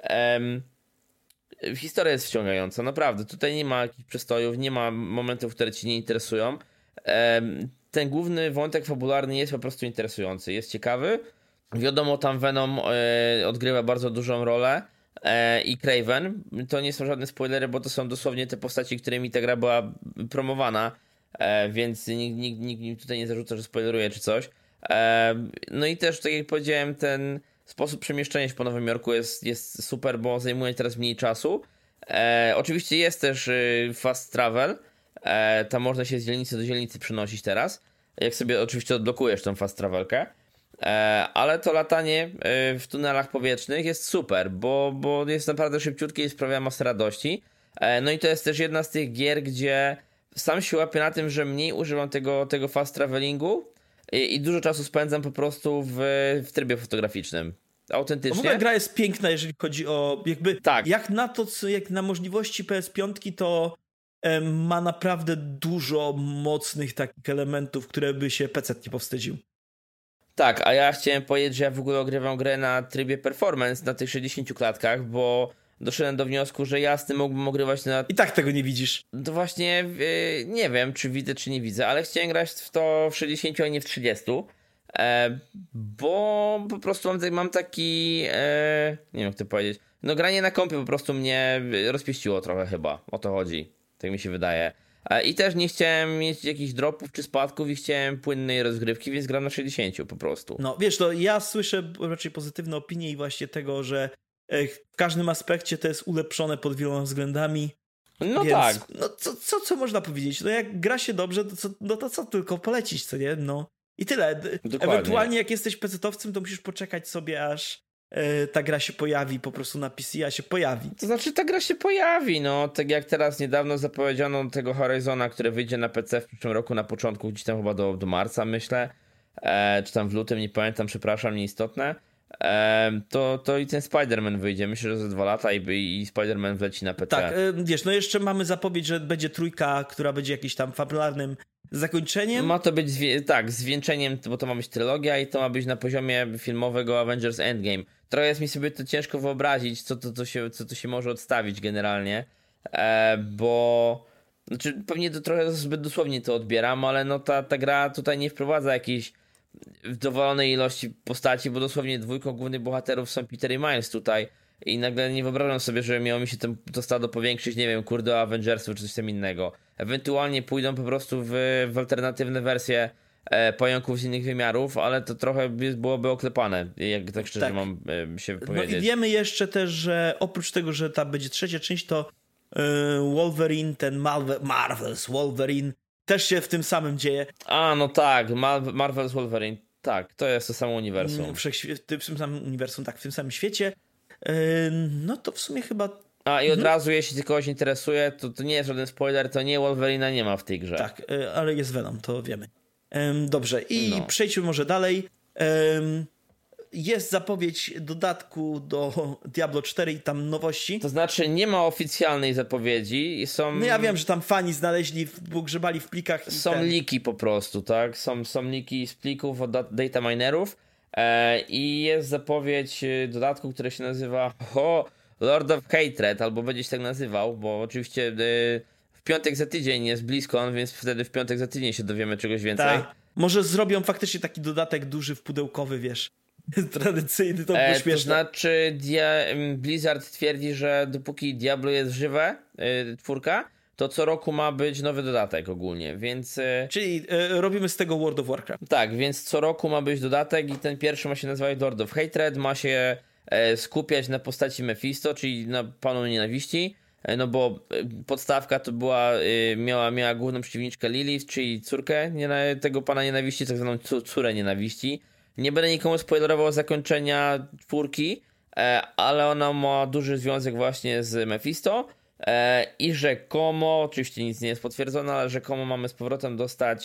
Historia jest wciągająca, naprawdę. Tutaj nie ma jakichś przestojów, nie ma momentów, które ci nie interesują. Ten główny wątek fabularny jest po prostu interesujący, jest ciekawy. Wiadomo, tam Venom odgrywa bardzo dużą rolę i Kraven. To nie są żadne spoilery, bo to są dosłownie te postaci, którymi ta gra była promowana, więc nikt tutaj nie zarzuca, że spoileruje czy coś. No i też, tak jak powiedziałem, ten sposób przemieszczenia się po Nowym Jorku jest super, bo zajmuje teraz mniej czasu. Oczywiście jest też fast travel, tam można się z dzielnicy do dzielnicy przenosić teraz, jak sobie oczywiście odblokujesz tą fast travelkę. Ale to latanie w tunelach powietrznych jest super, bo jest naprawdę szybciutkie i sprawia masę radości. No i to jest też jedna z tych gier, gdzie sam się łapię na tym, że mniej używam tego fast travelingu i dużo czasu spędzam po prostu w trybie fotograficznym. Autentycznie. W ogóle gra jest piękna, jeżeli chodzi o jakby tak. Jak na to, jak na możliwości PS5, to ma naprawdę dużo mocnych takich elementów, które by się PC nie powstydził. Tak, a ja chciałem powiedzieć, że ja w ogóle ogrywam grę na trybie performance na tych 60 klatkach, bo doszedłem do wniosku, że ja z tym mógłbym ogrywać na... I tak tego nie widzisz. To właśnie nie wiem, czy widzę, czy nie widzę, ale chciałem grać w to w 60, a nie w 30, bo po prostu mam taki... nie wiem, jak to powiedzieć. No granie na kompie po prostu mnie rozpieściło trochę chyba, o to chodzi, tak mi się wydaje. I też nie chciałem mieć jakichś dropów czy spadków i chciałem płynnej rozgrywki, więc gram na 60 po prostu. No wiesz, to ja słyszę raczej pozytywne opinie i właśnie tego, że w każdym aspekcie to jest ulepszone pod wieloma względami. No więc, tak. No co można powiedzieć? No jak gra się dobrze, to co tylko polecić, co nie? No i tyle. Dokładnie. Ewentualnie jak jesteś pecetowcem, to musisz poczekać sobie, aż ta gra się pojawi po prostu na PC, a się pojawi. To znaczy ta gra się pojawi, no tak jak teraz niedawno zapowiedziano tego Horizona, który wyjdzie na PC w przyszłym roku na początku, gdzieś tam chyba do marca myślę, czy tam w lutym, nie pamiętam, przepraszam, nieistotne, to i ten Spider-Man wyjdzie, myślę, że za 2 lata i Spider-Man wleci na PC. Tak, wiesz, no jeszcze mamy zapowiedź, że będzie 3, która będzie jakimś tam fabularnym zakończeniem. Ma to być, zwieńczeniem, bo to ma być trylogia i to ma być na poziomie filmowego Avengers Endgame. Trochę jest mi sobie to ciężko wyobrazić, co to się może odstawić generalnie, bo znaczy pewnie to trochę zbyt dosłownie to odbieram, ale no ta gra tutaj nie wprowadza jakiejś w dowolonej ilości postaci, bo dosłownie 2 głównych bohaterów są Peter i Miles tutaj i nagle nie wyobrażam sobie, że miało mi się to stado powiększyć, nie wiem, kurde, Avengersów czy coś tam innego. Ewentualnie pójdą po prostu w alternatywne wersje pająków z innych wymiarów, ale to trochę byłoby oklepane, jak tak szczerze mam się powiedzieć. No i wiemy jeszcze też, że oprócz tego, że ta będzie 3. część, to Wolverine, ten Marvel's Wolverine też się w tym samym dzieje. A, no tak, Marvel's Wolverine, tak, to jest to samo uniwersum. W tym samym uniwersum, tak, w tym samym świecie. No to w sumie chyba... A i od razu, jeśli ty kogoś interesuje, to nie jest żaden spoiler, to nie, Wolverina nie ma w tej grze. Tak, ale jest Venom, to wiemy. Dobrze, i przejdźmy może dalej. Jest zapowiedź dodatku do Diablo 4 i tam nowości. To znaczy nie ma oficjalnej zapowiedzi. No ja wiem, że tam fani znaleźli, grzebali w plikach. Są leaki po prostu, tak? Są leaki z plików od data minerów i jest zapowiedź dodatku, który się nazywa Lord of Hatred, albo będzie się tak nazywał, bo oczywiście w piątek za tydzień jest BlizzCon, więc wtedy w piątek za tydzień się dowiemy czegoś więcej. Tak. Może zrobią faktycznie taki dodatek duży, wpudełkowy, wiesz, tradycyjny, to było śmieszne. To znaczy Blizzard twierdzi, że dopóki Diablo jest żywe, 4, to co roku ma być nowy dodatek ogólnie, więc... Czyli robimy z tego World of Warcraft. Tak, więc co roku ma być dodatek i ten pierwszy ma się nazywać Lord of Hatred, ma się skupiać na postaci Mephisto, czyli na Panu Nienawiści, no bo podstawka to była, miała główną przeciwniczkę Lilith, czyli córkę tego Pana Nienawiści, tak zwaną córę Nienawiści. Nie będę nikomu spoilerował zakończenia 4, ale ona ma duży związek właśnie z Mephisto i rzekomo, oczywiście nic nie jest potwierdzone, ale rzekomo mamy z powrotem dostać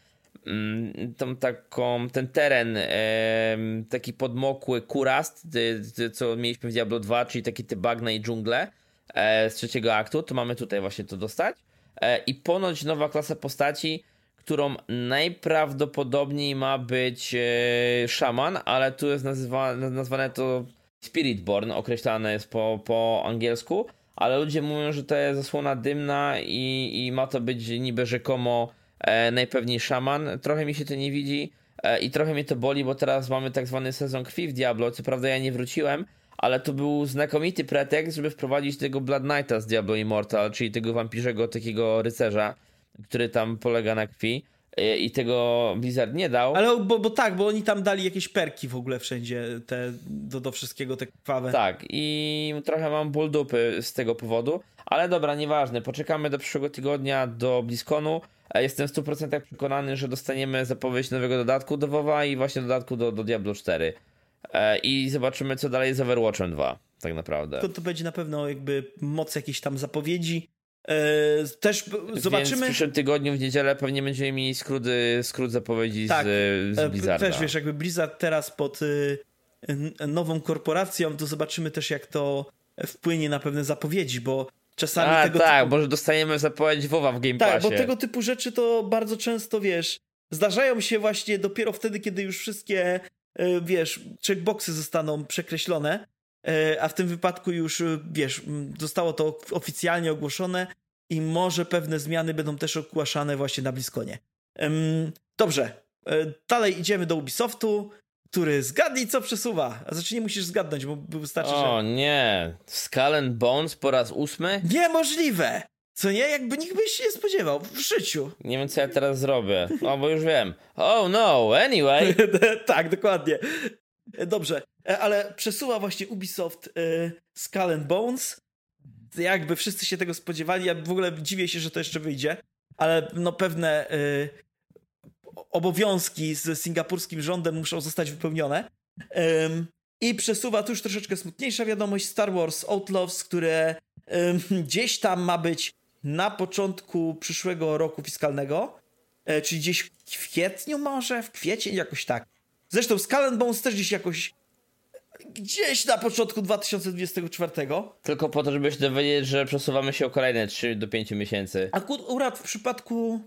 ten teren taki podmokły kurast, co mieliśmy w Diablo 2, czyli takie te bagna i dżungle z 3 aktu, to mamy tutaj właśnie to dostać i ponoć nowa klasa postaci, którą najprawdopodobniej ma być szaman, ale tu jest nazwane to Spiritborn, określane jest po angielsku, ale ludzie mówią, że to jest zasłona dymna i ma to być niby rzekomo najpewniej szaman. Trochę mi się to nie widzi i trochę mnie to boli, bo teraz mamy tak zwany sezon krwi w Diablo, co prawda ja nie wróciłem, ale to był znakomity pretekst, żeby wprowadzić tego Blood Knighta z Diablo Immortal, czyli tego wampirzego takiego rycerza, który tam polega na krwi. i tego Blizzard nie dał. Ale bo oni tam dali jakieś perki w ogóle wszędzie, te do wszystkiego, te krwawe. Tak, i trochę mam ból dupy z tego powodu, ale dobra, nieważne, poczekamy do przyszłego tygodnia do BlizzConu. Jestem w 100% przekonany, że dostaniemy zapowiedź nowego dodatku do WoWa i właśnie dodatku do Diablo 4. I zobaczymy, co dalej z Overwatchem 2, tak naprawdę. To będzie na pewno jakby moc jakiejś tam zapowiedzi. Też zobaczymy. Więc w przyszłym tygodniu w niedzielę pewnie będziemy mieli skrót zapowiedzi tak, z Blizzarda. Też wiesz, jakby Blizzard teraz pod nową korporacją, to zobaczymy też, jak to wpłynie na pewne zapowiedzi, bo czasami tego typu... bo dostajemy zapowiedź WoWa w Game Passie. Tak, bo tego typu rzeczy to bardzo często, wiesz, zdarzają się właśnie dopiero wtedy, kiedy już wszystkie, wiesz, checkboxy zostaną przekreślone, a w tym wypadku już, wiesz, zostało to oficjalnie ogłoszone i może pewne zmiany będą też ogłaszane właśnie na BlizzConie. Dobrze, dalej idziemy do Ubisoftu, który zgadnij, co przesuwa. A znaczy nie musisz zgadnąć, bo wystarczy, O nie, Skull and Bones po raz 8? Niemożliwe! Co nie? Jakby nikt by się nie spodziewał w życiu. Nie wiem, co ja teraz zrobię. O, bo już wiem. Oh no, anyway. Tak, dokładnie. Dobrze, ale przesuwa właśnie Ubisoft Skull and Bones. Jakby wszyscy się tego spodziewali. Ja w ogóle dziwię się, że to jeszcze wyjdzie. Ale no pewne obowiązki z singapurskim rządem muszą zostać wypełnione. I przesuwa tu już troszeczkę smutniejsza wiadomość. Star Wars Outlaws, które gdzieś tam ma być na początku przyszłego roku fiskalnego, czyli gdzieś w kwietniu może, w kwiecień, jakoś tak. Zresztą Skull and Bones też gdzieś na początku 2024. Tylko po to, żeby się dowiedzieć, że przesuwamy się o kolejne 3 do 5 miesięcy. Akurat w przypadku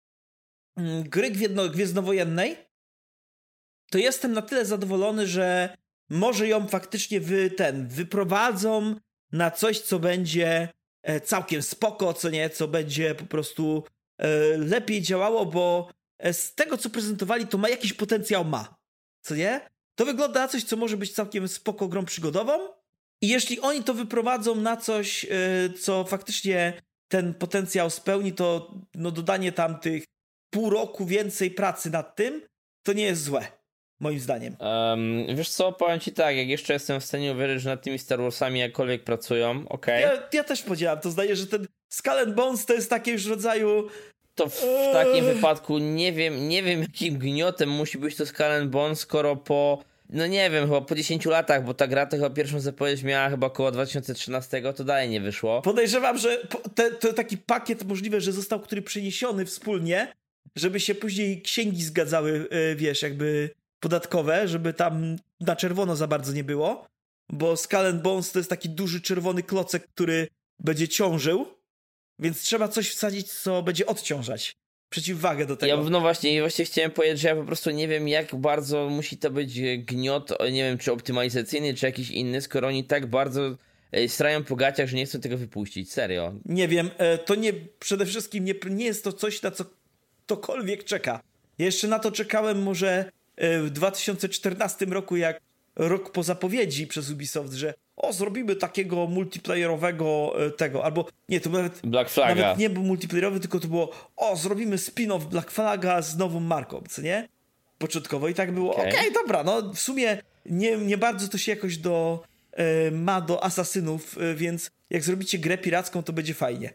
gry gwiezdnowojennej to jestem na tyle zadowolony, że może ją faktycznie wyprowadzą na coś, co będzie całkiem spoko, co nie, co będzie po prostu lepiej działało, bo z tego, co prezentowali, to ma jakiś potencjał, co nie? To wygląda na coś, co może być całkiem spoko grą przygodową i jeśli oni to wyprowadzą na coś, co faktycznie ten potencjał spełni, to no dodanie tam tych pół roku więcej pracy nad tym, to nie jest złe. Moim zdaniem. Wiesz co, powiem ci tak, jak jeszcze jestem w stanie uwierzyć, że nad tymi Star Warsami jakkolwiek pracują, okej. Ja też podzielam to zdanie, że ten Skull and Bones to jest takie już rodzaju... To w takim wypadku nie wiem jakim gniotem musi być to Skull and Bones, skoro no nie wiem, chyba po 10 latach, bo ta gra to chyba pierwszą zapowiedź miała chyba około 2013, to dalej nie wyszło. Podejrzewam, że to taki pakiet możliwe, że został który przeniesiony wspólnie, żeby się później księgi zgadzały, wiesz, jakby podatkowe, żeby tam na czerwono za bardzo nie było, bo Skull and Bones to jest taki duży czerwony klocek, który będzie ciążył, więc trzeba coś wsadzić, co będzie odciążać. Przeciwwagę do tego. Ja właśnie chciałem powiedzieć, że ja po prostu nie wiem, jak bardzo musi to być gniot, nie wiem, czy optymalizacyjny, czy jakiś inny, skoro oni tak bardzo strają po gaciach, że nie chcą tego wypuścić. Serio. Nie wiem, to przede wszystkim nie jest to coś, na co ktokolwiek czeka. Ja jeszcze na to czekałem może w 2014 roku, jak rok po zapowiedzi przez Ubisoft, że zrobimy takiego multiplayerowego albo nie, to Black Flaga. Nawet nie był multiplayerowy, tylko to było ddrospin-off Black Flaga z nową marką, co nie? Początkowo i tak było, okej, dobra, no w sumie nie bardzo to się jakoś ma do asasynów, więc jak zrobicie grę piracką, to będzie fajnie.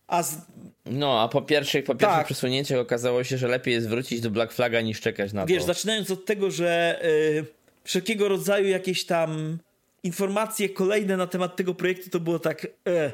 A po pierwszych przesunięciach okazało się, że lepiej jest wrócić do Black Flaga niż czekać na to. Wiesz, zaczynając od tego, że wszelkiego rodzaju jakieś tam informacje kolejne na temat tego projektu to było tak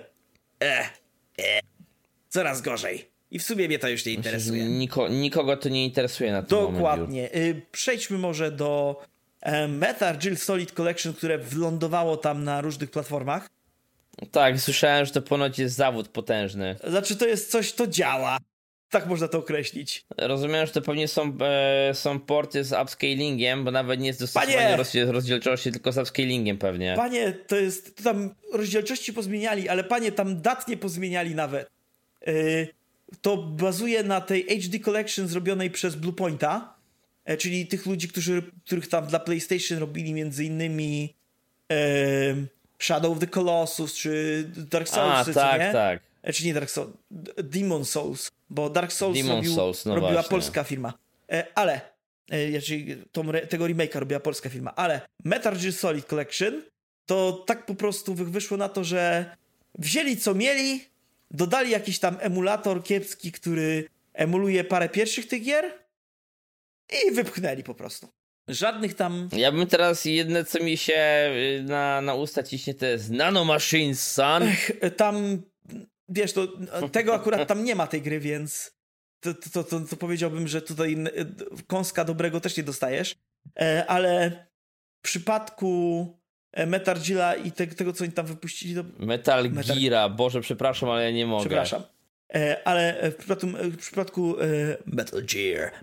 coraz gorzej. I w sumie mnie to już nie interesuje. Nikogo to nie interesuje na tym momencie. Dokładnie. Przejdźmy może do Metal Gear Solid Collection, które wylądowało tam na różnych platformach. Tak, słyszałem, że to ponoć jest zawód potężny. Znaczy to jest coś, to działa. Tak można to określić. Rozumiem, że to pewnie są porty z upscalingiem, bo nawet nie jest dostosowanie rozdzielczości, tylko z upscalingiem pewnie. Panie, to tam rozdzielczości pozmieniali, ale panie, tam dat nie pozmieniali nawet. To bazuje na tej HD Collection zrobionej przez Bluepointa, czyli tych ludzi, których tam dla PlayStation robili między innymi Shadow of the Colossus czy Dark Souls. Tak. czy nie Dark Souls, Demon Souls, bo Dark Souls, robiła właśnie. polska firma. Ale, czyli tego remake'a robiła polska firma, ale Metal Gear Solid Collection to tak po prostu wyszło na to, że wzięli co mieli, dodali jakiś tam emulator kiepski, który emuluje parę pierwszych tych gier i wypchnęli po prostu. Żadnych tam... Ja bym teraz jedne, co mi się na usta ciśnie, to jest Nanomachines, son. Tam, wiesz, tego akurat tam nie ma tej gry, więc to powiedziałbym, że tutaj kąska dobrego też nie dostajesz. Ale w przypadku Metal Geara i tego, co oni tam wypuścili... To... Metal Geara, Boże, przepraszam, ale ja nie mogę. Przepraszam. Ale w przypadku Metal Gear,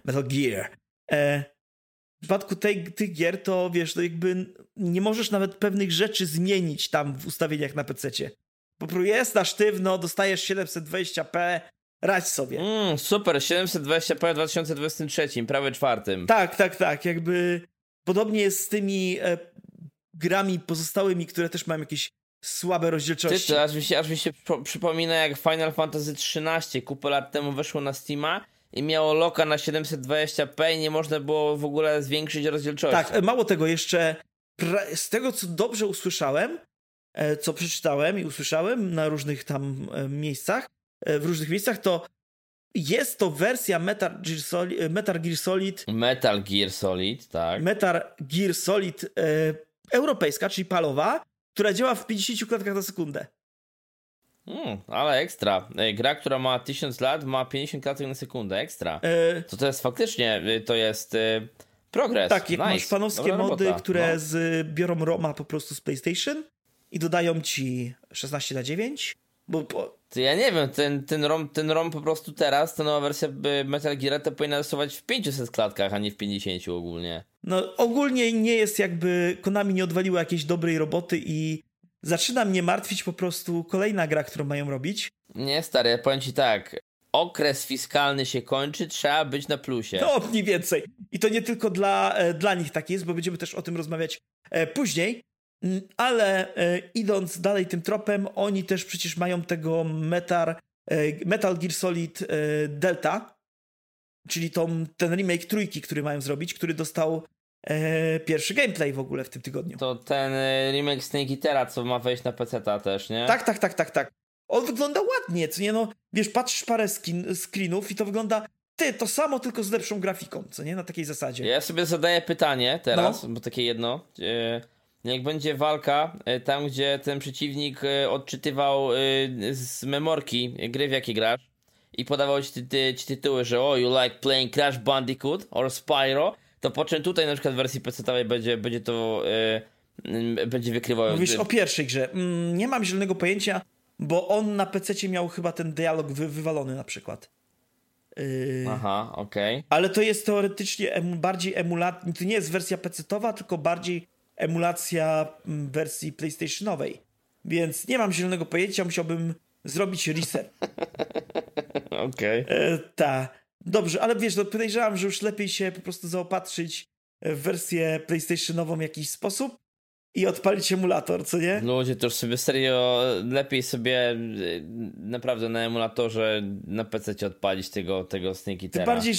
w przypadku tych gier to wiesz, to jakby nie możesz nawet pewnych rzeczy zmienić tam w ustawieniach na PC-cie. Po prostu jest na sztywno, dostajesz 720p, radź sobie. Super, 720p w 2023, prawie czwartym. Tak, jakby podobnie jest z tymi grami pozostałymi, które też mają jakieś słabe rozdzielczości. Aż mi się przypomina, jak Final Fantasy XIII kupę lat temu weszło na Steama i miało loka na 720p i nie można było w ogóle zwiększyć rozdzielczości. Tak, mało tego, jeszcze z tego, co dobrze usłyszałem, co przeczytałem i usłyszałem na różnych tam miejscach, w różnych miejscach, to jest to wersja Metal Gear Solid europejska, czyli palowa, która działa w 50 klatkach na sekundę. Ale ekstra. Gra, która ma 1000 lat, ma 50 klatek na sekundę. Ekstra. To jest faktycznie, to jest progres. Tak, jak masz fanowskie mody, które biorą ROMa po prostu z PlayStation i dodają ci 16:9, To ja nie wiem, ten ROM po prostu teraz, ta nowa wersja Metal Gear to powinna rysować w 500 klatkach, a nie w 50 ogólnie. No ogólnie nie jest jakby, Konami nie odwaliło jakiejś dobrej roboty i zaczyna mnie martwić po prostu kolejna gra, którą mają robić. Nie stary, ja powiem ci tak, okres fiskalny się kończy, trzeba być na plusie. No mniej więcej. I to nie tylko dla nich tak jest, bo będziemy też o tym rozmawiać później. Ale idąc dalej tym tropem, oni też przecież mają tego Metal Gear Solid Delta, czyli ten remake trójki, który mają zrobić, który dostał pierwszy gameplay w ogóle w tym tygodniu. To ten remake Snake Eatera, co ma wejść na PC-ta też, nie? Tak. On wygląda ładnie, co nie? No, wiesz, patrzysz parę screenów i to wygląda to samo, tylko z lepszą grafiką, co nie? Na takiej zasadzie. Ja sobie zadaję pytanie teraz, bo takie jedno. Jak będzie walka tam, gdzie ten przeciwnik odczytywał z memorki gry, w jakiej grasz i podawał ci tytuły, że you like playing Crash Bandicoot or Spyro, to po czym tutaj na przykład w wersji PC-owej będzie to będzie wykrywał... Mówisz o pierwszej grze. Nie mam zielonego pojęcia, bo on na PC-cie miał chyba ten dialog wywalony na przykład. Aha, okej. Ale to jest teoretycznie bardziej emulacja, to nie jest wersja PC-towa, tylko bardziej emulacja wersji PlayStationowej. Więc nie mam zielonego pojęcia, musiałbym zrobić reset. Okej. Tak. Dobrze, ale wiesz, podejrzewam, że już lepiej się po prostu zaopatrzyć w wersję PlayStationową w jakiś sposób i odpalić emulator, co nie? Ludzie, to już sobie serio lepiej sobie naprawdę na emulatorze na PC odpalić tego Snake Eatera. Tym bardziej,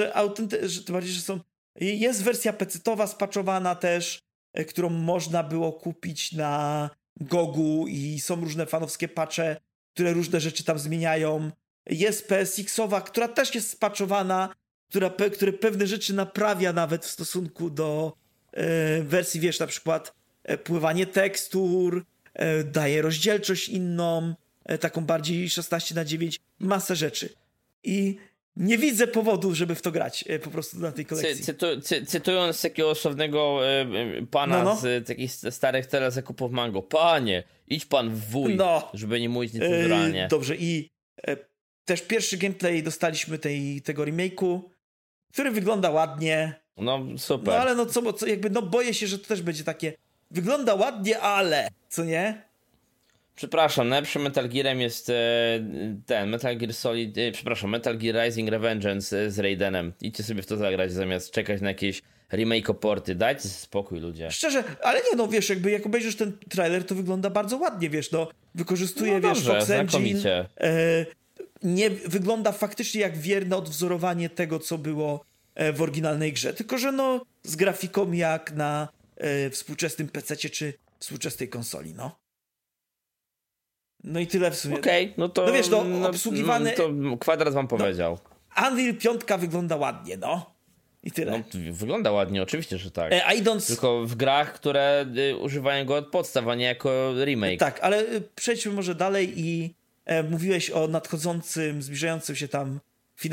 że są... Jest wersja PC-towa spaczowana też, którą można było kupić na GOG-u i są różne fanowskie patche, które różne rzeczy tam zmieniają. Jest PSX-owa, która też jest spaczowana, które pewne rzeczy naprawia nawet w stosunku do wersji, wiesz, na przykład pływanie tekstur, daje rozdzielczość inną, taką bardziej 16:9, masę rzeczy. I nie widzę powodu, żeby w to grać po prostu na tej kolekcji. Cytując takiego sławnego pana z takich starych telezakupów Mango. Panie, idź pan w wuj, żeby nie mówić niecenzuralnie. Dobrze, i też pierwszy gameplay dostaliśmy tego remake'u, który wygląda ładnie. No, super. No ale boję się, że to też będzie takie, wygląda ładnie, ale, co nie? Przepraszam, najlepszym Metal Gearem jest Metal Gear Solid, Metal Gear Rising Revengeance z Raidenem. Idźcie sobie w to zagrać, zamiast czekać na jakieś remake-oporty. Dajcie spokój, ludzie. Szczerze, ale nie, wiesz, jak obejrzysz ten trailer, to wygląda bardzo ładnie, wiesz, wykorzystuje, No dobrze, Fox Engine. znakomicie. Nie wygląda faktycznie jak wierne odwzorowanie tego, co było w oryginalnej grze. Tylko, że z grafiką jak na współczesnym PC-cie czy współczesnej konsoli, No i tyle w sumie. Okej, no to... obsługiwany... to Kwadrat wam powiedział. Unreal 5 wygląda ładnie, I tyle. No, wygląda ładnie, oczywiście, że tak. A idąc... Tylko w grach, które używają go od podstaw, a nie jako remake. Tak, ale przejdźmy może dalej i mówiłeś o nadchodzącym, zbliżającym się tam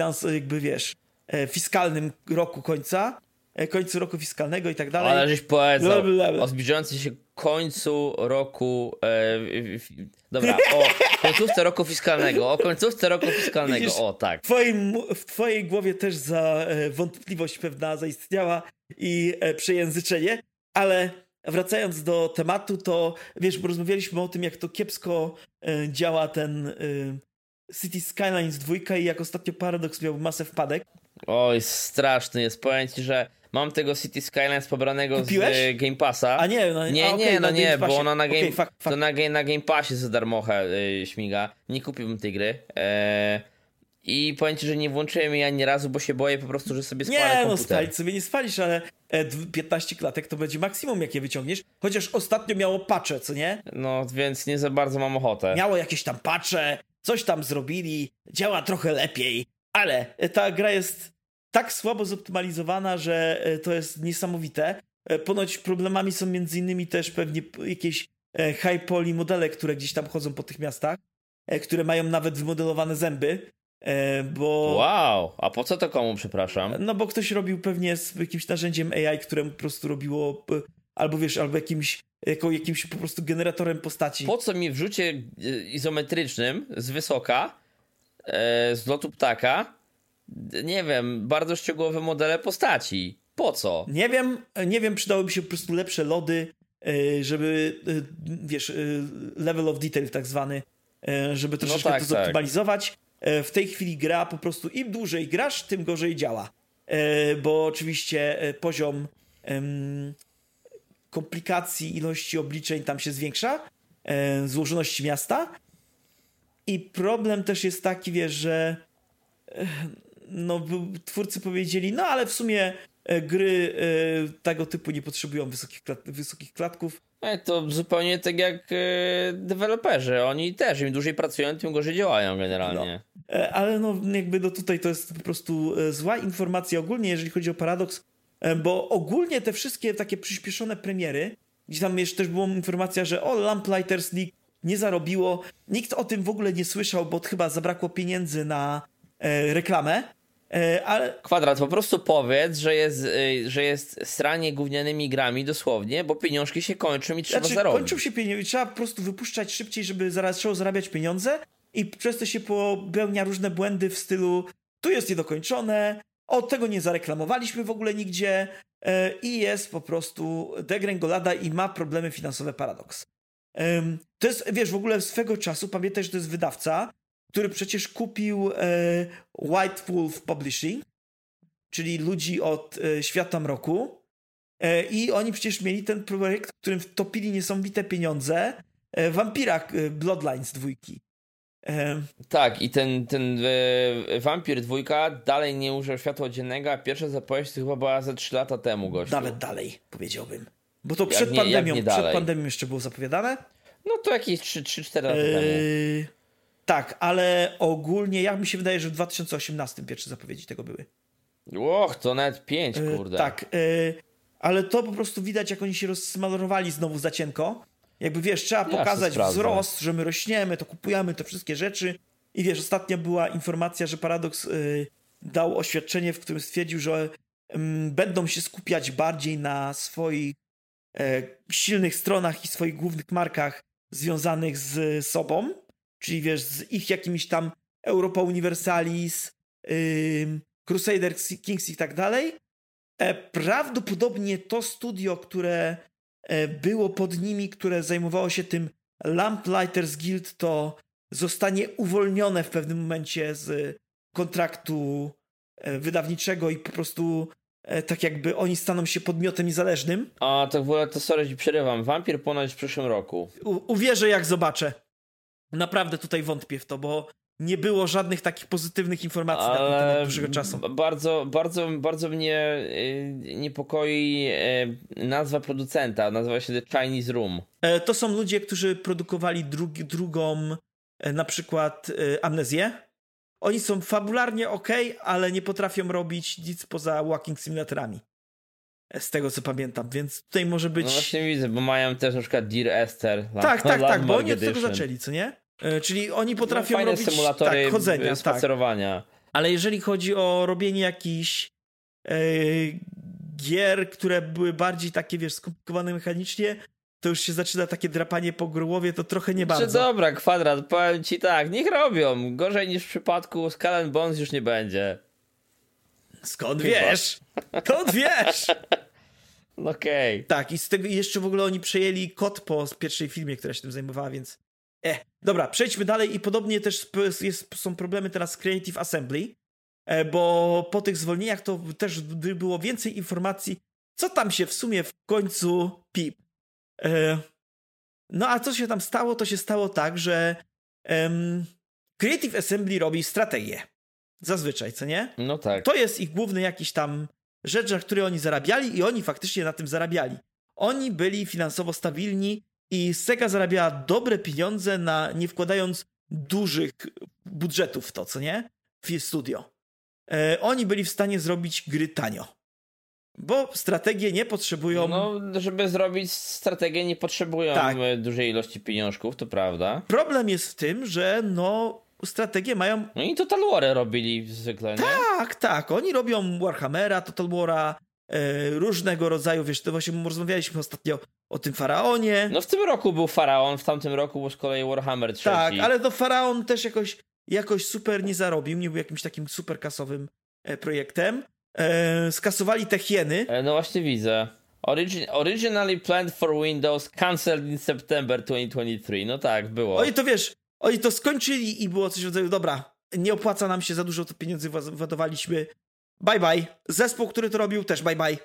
fiskalnym roku końcu roku fiskalnego i tak dalej. Ale żeś powiedział o zbliżającym się końcu roku... Dobra, o końcówce roku fiskalnego. Widzisz, tak. W twojej głowie też wątpliwość pewna zaistniała i przejęzyczenie, ale wracając do tematu, to bo rozmawialiśmy o tym, jak to kiepsko działa ten City Skylines 2 i jak ostatnio Paradox miał masę wpadek. Oj, straszny jest. Powiem ci, że mam tego City Skylines pobranego Kupiłeś? z Game Passa. A nie, nie, bo ona na Game, fuck. to na Game Passie za darmochę śmiga. Nie kupiłbym tej gry. I powiem ci, że nie włączyłem jej ani razu, bo się boję po prostu, że sobie spalę komputer. Spalić sobie nie spalisz, ale 15 klatek to będzie maksimum, jakie wyciągniesz. Chociaż ostatnio miało patche, co nie? No, więc nie za bardzo mam ochotę. Miało jakieś tam patche, coś tam zrobili, działa trochę lepiej, ale ta gra jest tak słabo zoptymalizowana, że to jest niesamowite. Ponoć problemami są między innymi też pewnie jakieś high poly modele, które gdzieś tam chodzą po tych miastach, które mają nawet wymodelowane zęby, bo... Wow, a po co to komu, przepraszam? No bo ktoś robił pewnie z jakimś narzędziem AI, które po prostu robiło, albo jakimś po prostu generatorem postaci. Po co mi w rzucie izometrycznym z wysoka, z lotu ptaka, nie wiem, bardzo szczegółowe modele postaci? Po co? Nie wiem, przydałyby się po prostu lepsze lody, żeby, level of detail tak zwany, żeby troszeczkę to zoptymalizować. W tej chwili gra po prostu im dłużej grasz, tym gorzej działa. Bo oczywiście poziom komplikacji, ilości obliczeń tam się zwiększa, złożoności miasta. I problem też jest taki, że twórcy powiedzieli, ale w sumie gry tego typu nie potrzebują wysokich klatków. To zupełnie tak jak deweloperzy. Oni też im dłużej pracują, tym gorzej działają generalnie. Ale tutaj to jest po prostu zła informacja ogólnie, jeżeli chodzi o Paradox, bo ogólnie te wszystkie takie przyspieszone premiery, gdzie tam jeszcze też była informacja, że Lamplighters League nie zarobiło, nikt o tym w ogóle nie słyszał, bo chyba zabrakło pieniędzy na reklamę. Ale... Kwadrat, po prostu powiedz, że jest sranie gównianymi grami dosłownie, bo pieniążki się kończą i trzeba zarobić. Kończą się pieniądze i trzeba po prostu wypuszczać szybciej, żeby zaczęło zarabiać pieniądze i przez to się popełnia różne błędy w stylu tu jest niedokończone, od tego nie zareklamowaliśmy w ogóle nigdzie i jest po prostu degrengolada i ma problemy finansowe Paradox. To jest, w ogóle swego czasu, pamiętaj, że to jest wydawca, który przecież kupił White Wolf Publishing, czyli ludzi od Świata Mroku, i oni przecież mieli ten projekt, w którym wtopili niesamowite pieniądze, Vampira Bloodlines 2. Tak, i ten Vampir 2 dalej nie ujrzał światła dziennego, a pierwsza zapowiedź to chyba była ze 3 lata temu, gościu. Nawet dalej, powiedziałbym. Bo to przed pandemią jeszcze było zapowiadane. No to jakieś 3-4 lata temu. Tak, ale ogólnie jak mi się wydaje, że w 2018 pierwsze zapowiedzi tego były. To nawet 5, kurde. Tak, ale to po prostu widać, jak oni się rozsmalowali znowu za cienko. Jakby trzeba pokazać wzrost, że my rośniemy, to kupujemy te wszystkie rzeczy. I ostatnio była informacja, że Paradox dał oświadczenie, w którym stwierdził, że będą się skupiać bardziej na swoich silnych stronach i swoich głównych markach związanych z sobą. Czyli z ich jakimiś tam Europa Universalis, Crusader Kings i tak dalej. Prawdopodobnie to studio, które było pod nimi, które zajmowało się tym Lamplighters Guild, to zostanie uwolnione w pewnym momencie z kontraktu wydawniczego i po prostu tak jakby oni staną się podmiotem niezależnym. A to w ogóle, to sorry, ci przerywam. Vampir ponoć w przyszłym roku. Uwierzę, jak zobaczę. naprawdę tutaj wątpię w to, bo nie było żadnych takich pozytywnych informacji na ten temat dłuższego czasu. Bardzo mnie niepokoi nazwa producenta. Nazywa się The Chinese Room. To są ludzie, którzy produkowali drugą na przykład Amnezję. Oni są fabularnie okej, ale nie potrafią robić nic poza walking simulatorami. Z tego co pamiętam, więc tutaj może być... No właśnie widzę, bo mają też na przykład Dear Esther. Tak, bo oni od tego zaczęli, co nie? Czyli oni potrafią robić symulatory chodzenia, spacerowania. Ale jeżeli chodzi o robienie jakichś gier, które były bardziej takie, wiesz, skomplikowane mechanicznie, to już się zaczyna takie drapanie po głowie, to trochę nie bardzo. Dobra, Kwadrat, powiem ci tak, niech robią. Gorzej niż w przypadku Skull and Bones już nie będzie. Skąd wiesz? Skąd wiesz? Okej. Tak, i z tego jeszcze w ogóle oni przejęli kod po pierwszej filmie, która się tym zajmowała, więc... Dobra, przejdźmy dalej i podobnie też są problemy teraz z Creative Assembly, bo po tych zwolnieniach to też było więcej informacji, co tam się w sumie w końcu pip. No a co się tam stało? To się stało tak, że Creative Assembly robi strategię. Zazwyczaj, co nie? No tak. To jest ich główny jakiś tam rzecz, na której oni zarabiali i oni faktycznie na tym zarabiali. Oni byli finansowo stabilni i Sega zarabiała dobre pieniądze nie wkładając dużych budżetów w to, co nie? W studio. Oni byli w stanie zrobić gry tanio. Bo strategie nie potrzebują... No, żeby zrobić strategię nie potrzebują dużej ilości pieniążków, to prawda. Problem jest w tym, że strategie mają... No i Total War robili zwykle, nie? Tak. Oni robią Warhammera, Total War'a, różnego rodzaju, wiesz, to właśnie rozmawialiśmy ostatnio o tym Faraonie. No w tym roku był Faraon, w tamtym roku był z kolei Warhammer 3. Tak, ale to Faraon też jakoś super nie zarobił, nie był jakimś takim super kasowym projektem. Skasowali te hieny. No właśnie widzę. Originally planned for Windows, cancelled in September 2023. No tak, było. Oni to wiesz, oni to skończyli i było coś w rodzaju, dobra, nie opłaca nam się za dużo, to pieniędzy ładowaliśmy. Bye bye. Zespół, który to robił, też bye bye.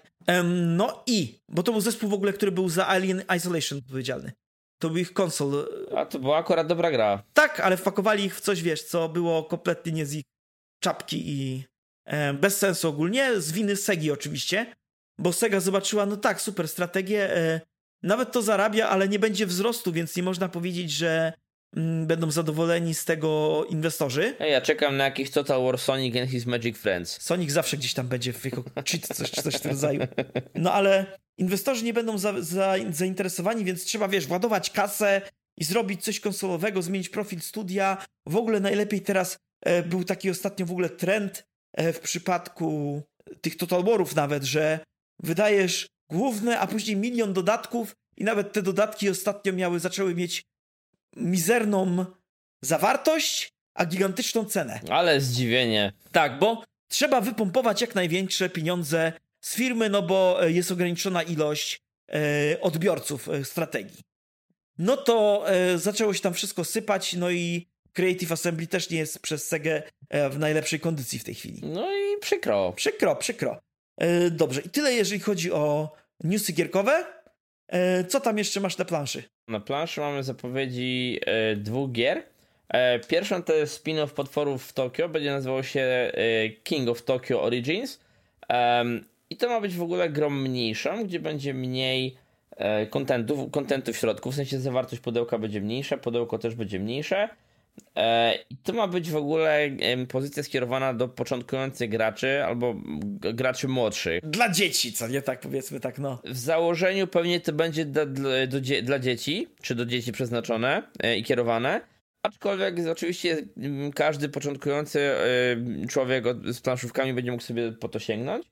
Bo to był zespół w ogóle, który był za Alien Isolation odpowiedzialny. To był ich konsol. A to była akurat dobra gra. Tak, ale wpakowali ich w coś, wiesz, co było kompletnie nie z ich czapki i bez sensu ogólnie. Z winy Segi oczywiście, bo Sega zobaczyła, no tak, super strategię, nawet to zarabia, ale nie będzie wzrostu, więc nie można powiedzieć, że będą zadowoleni z tego inwestorzy. Ja czekam na jakiś Total War Sonic and His Magic Friends. Sonic zawsze gdzieś tam będzie jako cheat, coś w tym rodzaju. No ale inwestorzy nie będą zainteresowani, więc trzeba, wiesz, władować kasę i zrobić coś konsolowego, zmienić profil studia. W ogóle najlepiej teraz był taki ostatnio w ogóle trend w przypadku tych Total Warów nawet, że wydajesz główne, a później 1 000 000 dodatków i nawet te dodatki ostatnio zaczęły mieć mizerną zawartość, a gigantyczną cenę. Ale zdziwienie. Tak, bo trzeba wypompować jak największe pieniądze z firmy, no bo jest ograniczona ilość odbiorców strategii. No to zaczęło się tam wszystko sypać, no i Creative Assembly też nie jest przez Segę w najlepszej kondycji w tej chwili. No i przykro. Przykro. Dobrze, i tyle jeżeli chodzi o newsy gierkowe. Co tam jeszcze masz na planszy? Na planszy mamy zapowiedzi 2 gier. Pierwszą to jest spin-off Potworów w Tokio, będzie nazywał się King of Tokyo Origins. I to ma być w ogóle grą mniejszą, gdzie będzie mniej kontentu w środku, w sensie zawartość pudełka będzie mniejsza, pudełko też będzie mniejsze. I to ma być w ogóle pozycja skierowana do początkujących graczy albo graczy młodszych. Dla dzieci, co nie? Tak powiedzmy tak, no. W założeniu pewnie to będzie dla dzieci, czy do dzieci przeznaczone i kierowane. Aczkolwiek oczywiście każdy początkujący człowiek z planszówkami będzie mógł sobie po to sięgnąć.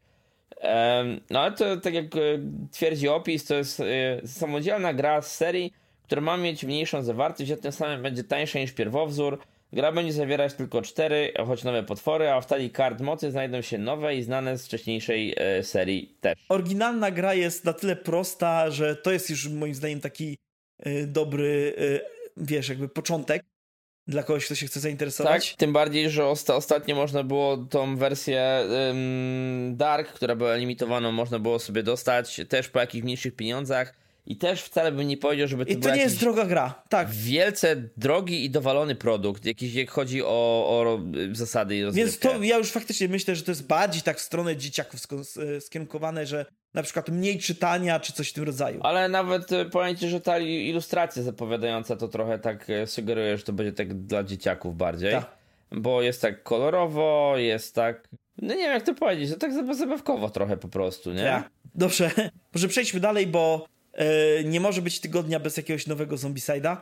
No ale to, tak jak twierdzi opis, to jest samodzielna gra z serii, która ma mieć mniejszą zawartość, a tym samym będzie tańsza niż pierwowzór. Gra będzie zawierać tylko 4, choć nowe potwory, a w talii kart mocy znajdą się nowe i znane z wcześniejszej serii też. Oryginalna gra jest na tyle prosta, że to jest już moim zdaniem taki dobry, wiesz, jakby początek dla kogoś, kto się chce zainteresować. Tak, tym bardziej, że ostatnio można było tą wersję Dark, która była limitowaną, można było sobie dostać też po jakichś mniejszych pieniądzach. i też wcale bym nie powiedział, żeby to I to nie jest droga gra, tak. Wielce drogi i dowalony produkt, jakiś jak chodzi o zasady i rozgrywkę. Więc to ja już faktycznie myślę, że to jest bardziej tak w stronę dzieciaków skierunkowane, że na przykład mniej czytania, czy coś w tym rodzaju. Ale nawet powiem ci, że ta ilustracja zapowiadająca to trochę tak sugeruje, że to będzie tak dla dzieciaków bardziej. Tak. Bo jest tak kolorowo, jest tak... No nie wiem jak to powiedzieć, to tak zabawkowo trochę po prostu, nie? Ja. Dobrze, może przejdźmy dalej, bo nie może być tygodnia bez jakiegoś nowego Zombicide'a.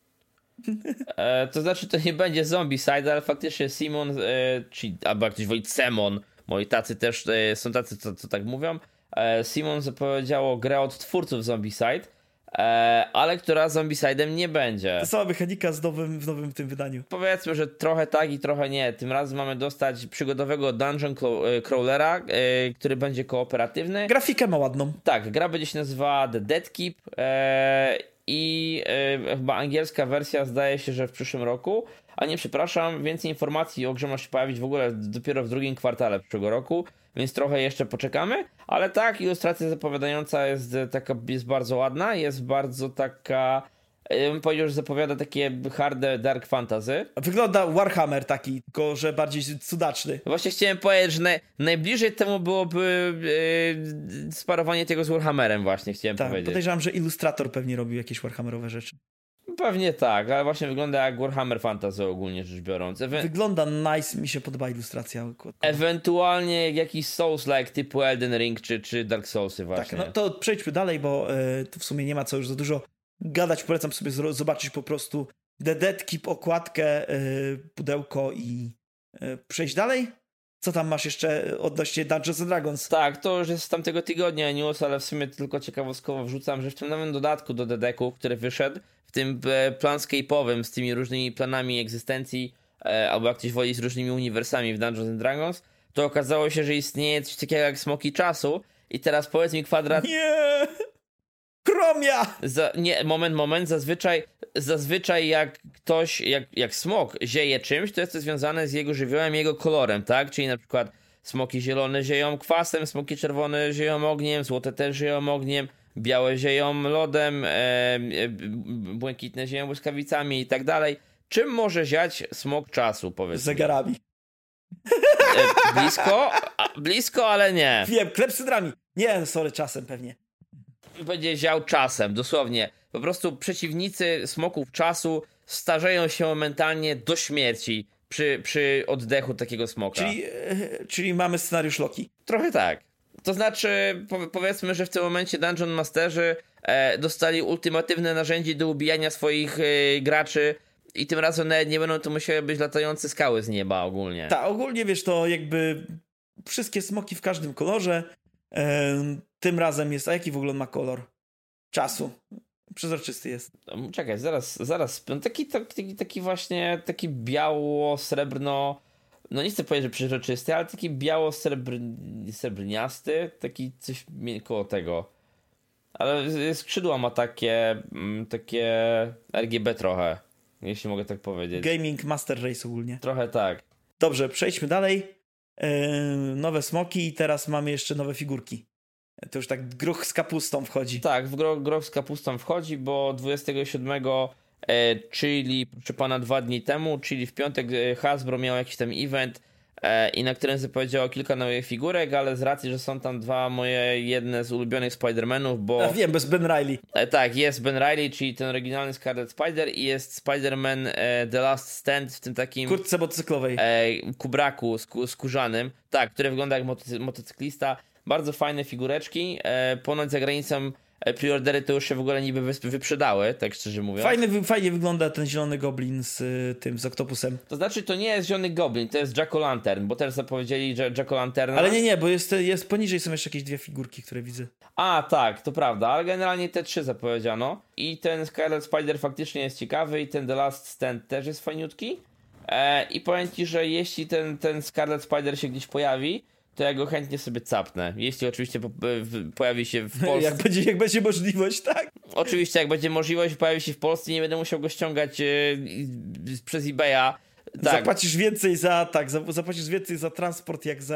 To znaczy to nie będzie Zombicide, ale faktycznie Simon, albo jak ktoś woli Semon, moi tacy też są tacy, co tak mówią. Simon zapowiedziało grę od twórców Zombicide, ale która Zombicide'em nie będzie. To sama mechanika w nowym tym wydaniu. Powiedzmy, że trochę tak i trochę nie. Tym razem mamy dostać przygodowego dungeon crawlera, który będzie kooperatywny. Grafikę ma ładną. Tak, gra będzie się nazywała The Dead Keep i chyba angielska wersja zdaje się, że w przyszłym roku. A nie, przepraszam, więcej informacji o grze ma się pojawić w ogóle dopiero w drugim kwartale przyszłego roku, więc trochę jeszcze poczekamy, ale tak, ilustracja zapowiadająca jest bardzo ładna, jest bardzo taka, ja bym powiedział, że zapowiada takie harde dark fantasy. Wygląda Warhammer taki, tylko że bardziej cudaczny. Właśnie chciałem powiedzieć, że najbliżej temu byłoby sparowanie tego z Warhammerem właśnie, chciałem powiedzieć. Podejrzewam, że ilustrator pewnie robił jakieś Warhammerowe rzeczy. Pewnie tak, ale właśnie wygląda jak Warhammer Fantasy ogólnie rzecz biorąc. Wygląda nice, mi się podoba ilustracja. Ewentualnie jakiś Souls-like typu Elden Ring czy Dark Soulsy właśnie. Tak, no to przejdźmy dalej, bo tu w sumie nie ma co już za dużo gadać. Polecam sobie zobaczyć po prostu The Dead Keep, okładkę, pudełko i przejść dalej. Co tam masz jeszcze odnośnie Dungeons & Dragons? Tak, to już jest z tamtego tygodnia news, ale w sumie tylko ciekawostkowo wrzucam, że w tym nowym dodatku do Dedeku, który wyszedł, w tym planscape'owym z tymi różnymi planami egzystencji, albo jak ktoś woli z różnymi uniwersami w Dungeons & Dragons, to okazało się, że istnieje coś takiego jak smoki czasu i teraz powiedz mi Kwadrat... Nie! Chromia! Nie, moment, zazwyczaj jak ktoś, jak smok zieje czymś, to jest to związane z jego żywiołem, jego kolorem, tak? Czyli na przykład smoki zielone zieją kwasem, smoki czerwone zieją ogniem, złote też zieją ogniem, białe zieją lodem, błękitne zieją błyskawicami i tak dalej. Czym może ziać smok czasu, powiedz? Zegarami. Blisko, ale nie. Wiem, klepsydrami. Nie, sorry, czasem pewnie. Będzie ział czasem, dosłownie. Po prostu przeciwnicy smoków czasu starzeją się momentalnie do śmierci przy oddechu takiego smoka. Czyli mamy scenariusz Loki. Trochę tak. To znaczy, powiedzmy, że w tym momencie Dungeon Masterzy dostali ultimatywne narzędzie do ubijania swoich graczy i tym razem nawet nie będą to musiały być latające skały z nieba ogólnie. Tak, ogólnie wiesz, to jakby wszystkie smoki w każdym kolorze. Tym razem jest, a jaki w ogóle ma kolor? Czasu. Przezroczysty jest. Czekaj, zaraz. Taki właśnie, taki biało-srebrno, no nie chcę powiedzieć, że przezroczysty, ale taki biało-srebrniasty, taki coś koło tego. Ale skrzydła ma takie RGB trochę, jeśli mogę tak powiedzieć. Gaming Master Race ogólnie. Trochę tak. Dobrze, przejdźmy dalej. Nowe smoki i teraz mamy jeszcze nowe figurki. To już tak gruch z kapustą wchodzi. Tak, groch z kapustą wchodzi, bo 27, czyli proszę pana 2 dni temu, czyli w piątek Hasbro miał jakiś tam event i na którym zapowiedziało kilka nowych figurek, ale z racji, że są tam dwa moje jedne z ulubionych Spider-Manów, bo... Ja wiem, bez Ben Reilly. Tak, jest Ben Reilly, czyli ten oryginalny Scarlet Spider i jest Spider-Man The Last Stand w tym takim... kurtce motocyklowej. Kubraku skórzanym, tak, który wygląda jak motocyklista. Bardzo fajne figureczki, ponoć za granicą preordery to już się w ogóle niby wyprzedały, tak szczerze mówiąc. Fajnie wygląda ten zielony goblin z tym, z Octopusem. To znaczy, to nie jest zielony goblin, to jest Jack-o'-lantern, bo też zapowiedzieli, że Jack-o'-lanterna... Ale nie, bo jest poniżej są jeszcze jakieś 2 figurki, które widzę. A, tak, to prawda, ale generalnie te 3 zapowiedziano. I ten Scarlet Spider faktycznie jest ciekawy i ten The Last Stand też jest fajniutki. I powiem ci, że jeśli ten Scarlet Spider się gdzieś pojawi, to ja go chętnie sobie capnę. Jeśli oczywiście pojawi się w Polsce. Jak będzie możliwość, tak? Oczywiście, jak będzie możliwość, pojawi się w Polsce, nie będę musiał go ściągać przez eBaya. Tak. Zapłacisz więcej za transport, jak za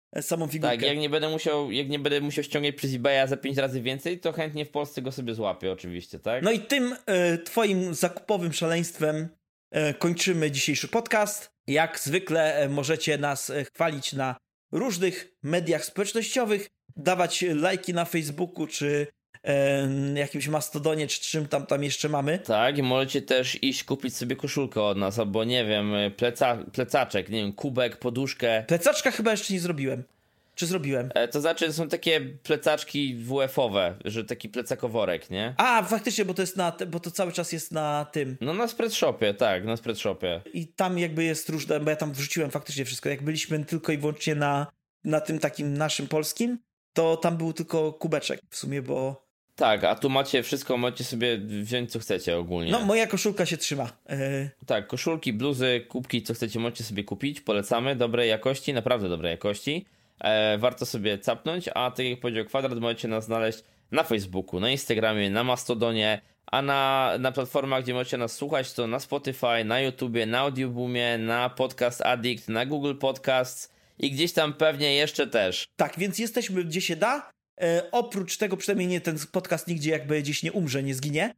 samą figurkę. Tak, jak nie będę musiał ściągać przez eBaya za 5 razy więcej, to chętnie w Polsce go sobie złapię oczywiście, tak? No i tym twoim zakupowym szaleństwem kończymy dzisiejszy podcast. Jak zwykle możecie nas chwalić na różnych mediach społecznościowych, dawać lajki na Facebooku, czy jakimś Mastodonie, czy czym tam jeszcze mamy. Tak, i możecie też iść kupić sobie koszulkę od nas, albo nie wiem, plecaczek, nie wiem, kubek, poduszkę. Plecaczka chyba jeszcze nie zrobiłem. Czy zrobiłem? To znaczy, to są takie plecaczki WF-owe, że taki plecakoworek, nie? A, faktycznie, bo to jest bo to cały czas jest na tym. No na Spreadshopie, tak, na Spreadshopie. I tam jakby jest różne, bo ja tam wrzuciłem faktycznie wszystko. Jak byliśmy tylko i wyłącznie na tym takim naszym polskim, to tam był tylko kubeczek w sumie, bo... Tak, a tu macie wszystko, możecie sobie wziąć co chcecie ogólnie. No, moja koszulka się trzyma. Tak, koszulki, bluzy, kubki, co chcecie, możecie sobie kupić. Polecamy, dobrej jakości, naprawdę dobrej jakości. Warto sobie capnąć, a tak jak powiedział Kwadrat, możecie nas znaleźć na Facebooku, na Instagramie, na Mastodonie, a na platformach, gdzie możecie nas słuchać, to na Spotify, na YouTubie, na Audioboomie, na Podcast Addict, na Google Podcasts i gdzieś tam pewnie jeszcze też. Tak, więc jesteśmy gdzie się da. Oprócz tego, przynajmniej nie, ten podcast nigdzie jakby gdzieś nie umrze, nie zginie.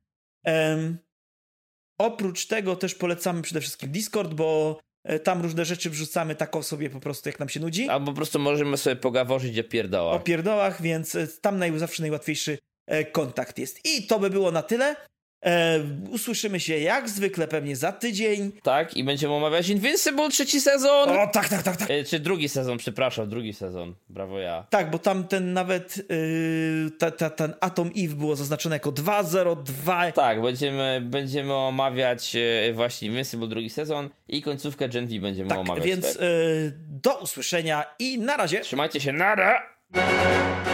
Oprócz tego też polecamy przede wszystkim Discord, bo tam różne rzeczy wrzucamy tak sobie po prostu, jak nam się nudzi. Albo po prostu możemy sobie pogaworzyć o pierdołach. O pierdołach, więc tam zawsze najłatwiejszy kontakt jest. I to by było na tyle. Usłyszymy się jak zwykle pewnie za tydzień. Tak, i będziemy omawiać Invincible 3. sezon. O, tak. Czy 2. sezon, przepraszam, 2. sezon. Brawo ja. Tak, bo tam ten nawet ten Atom Eve było zaznaczone jako 202. Tak, będziemy omawiać właśnie Invincible 2. sezon i końcówkę Gen V będziemy omawiać. Więc do usłyszenia i na razie. Trzymajcie się, nara!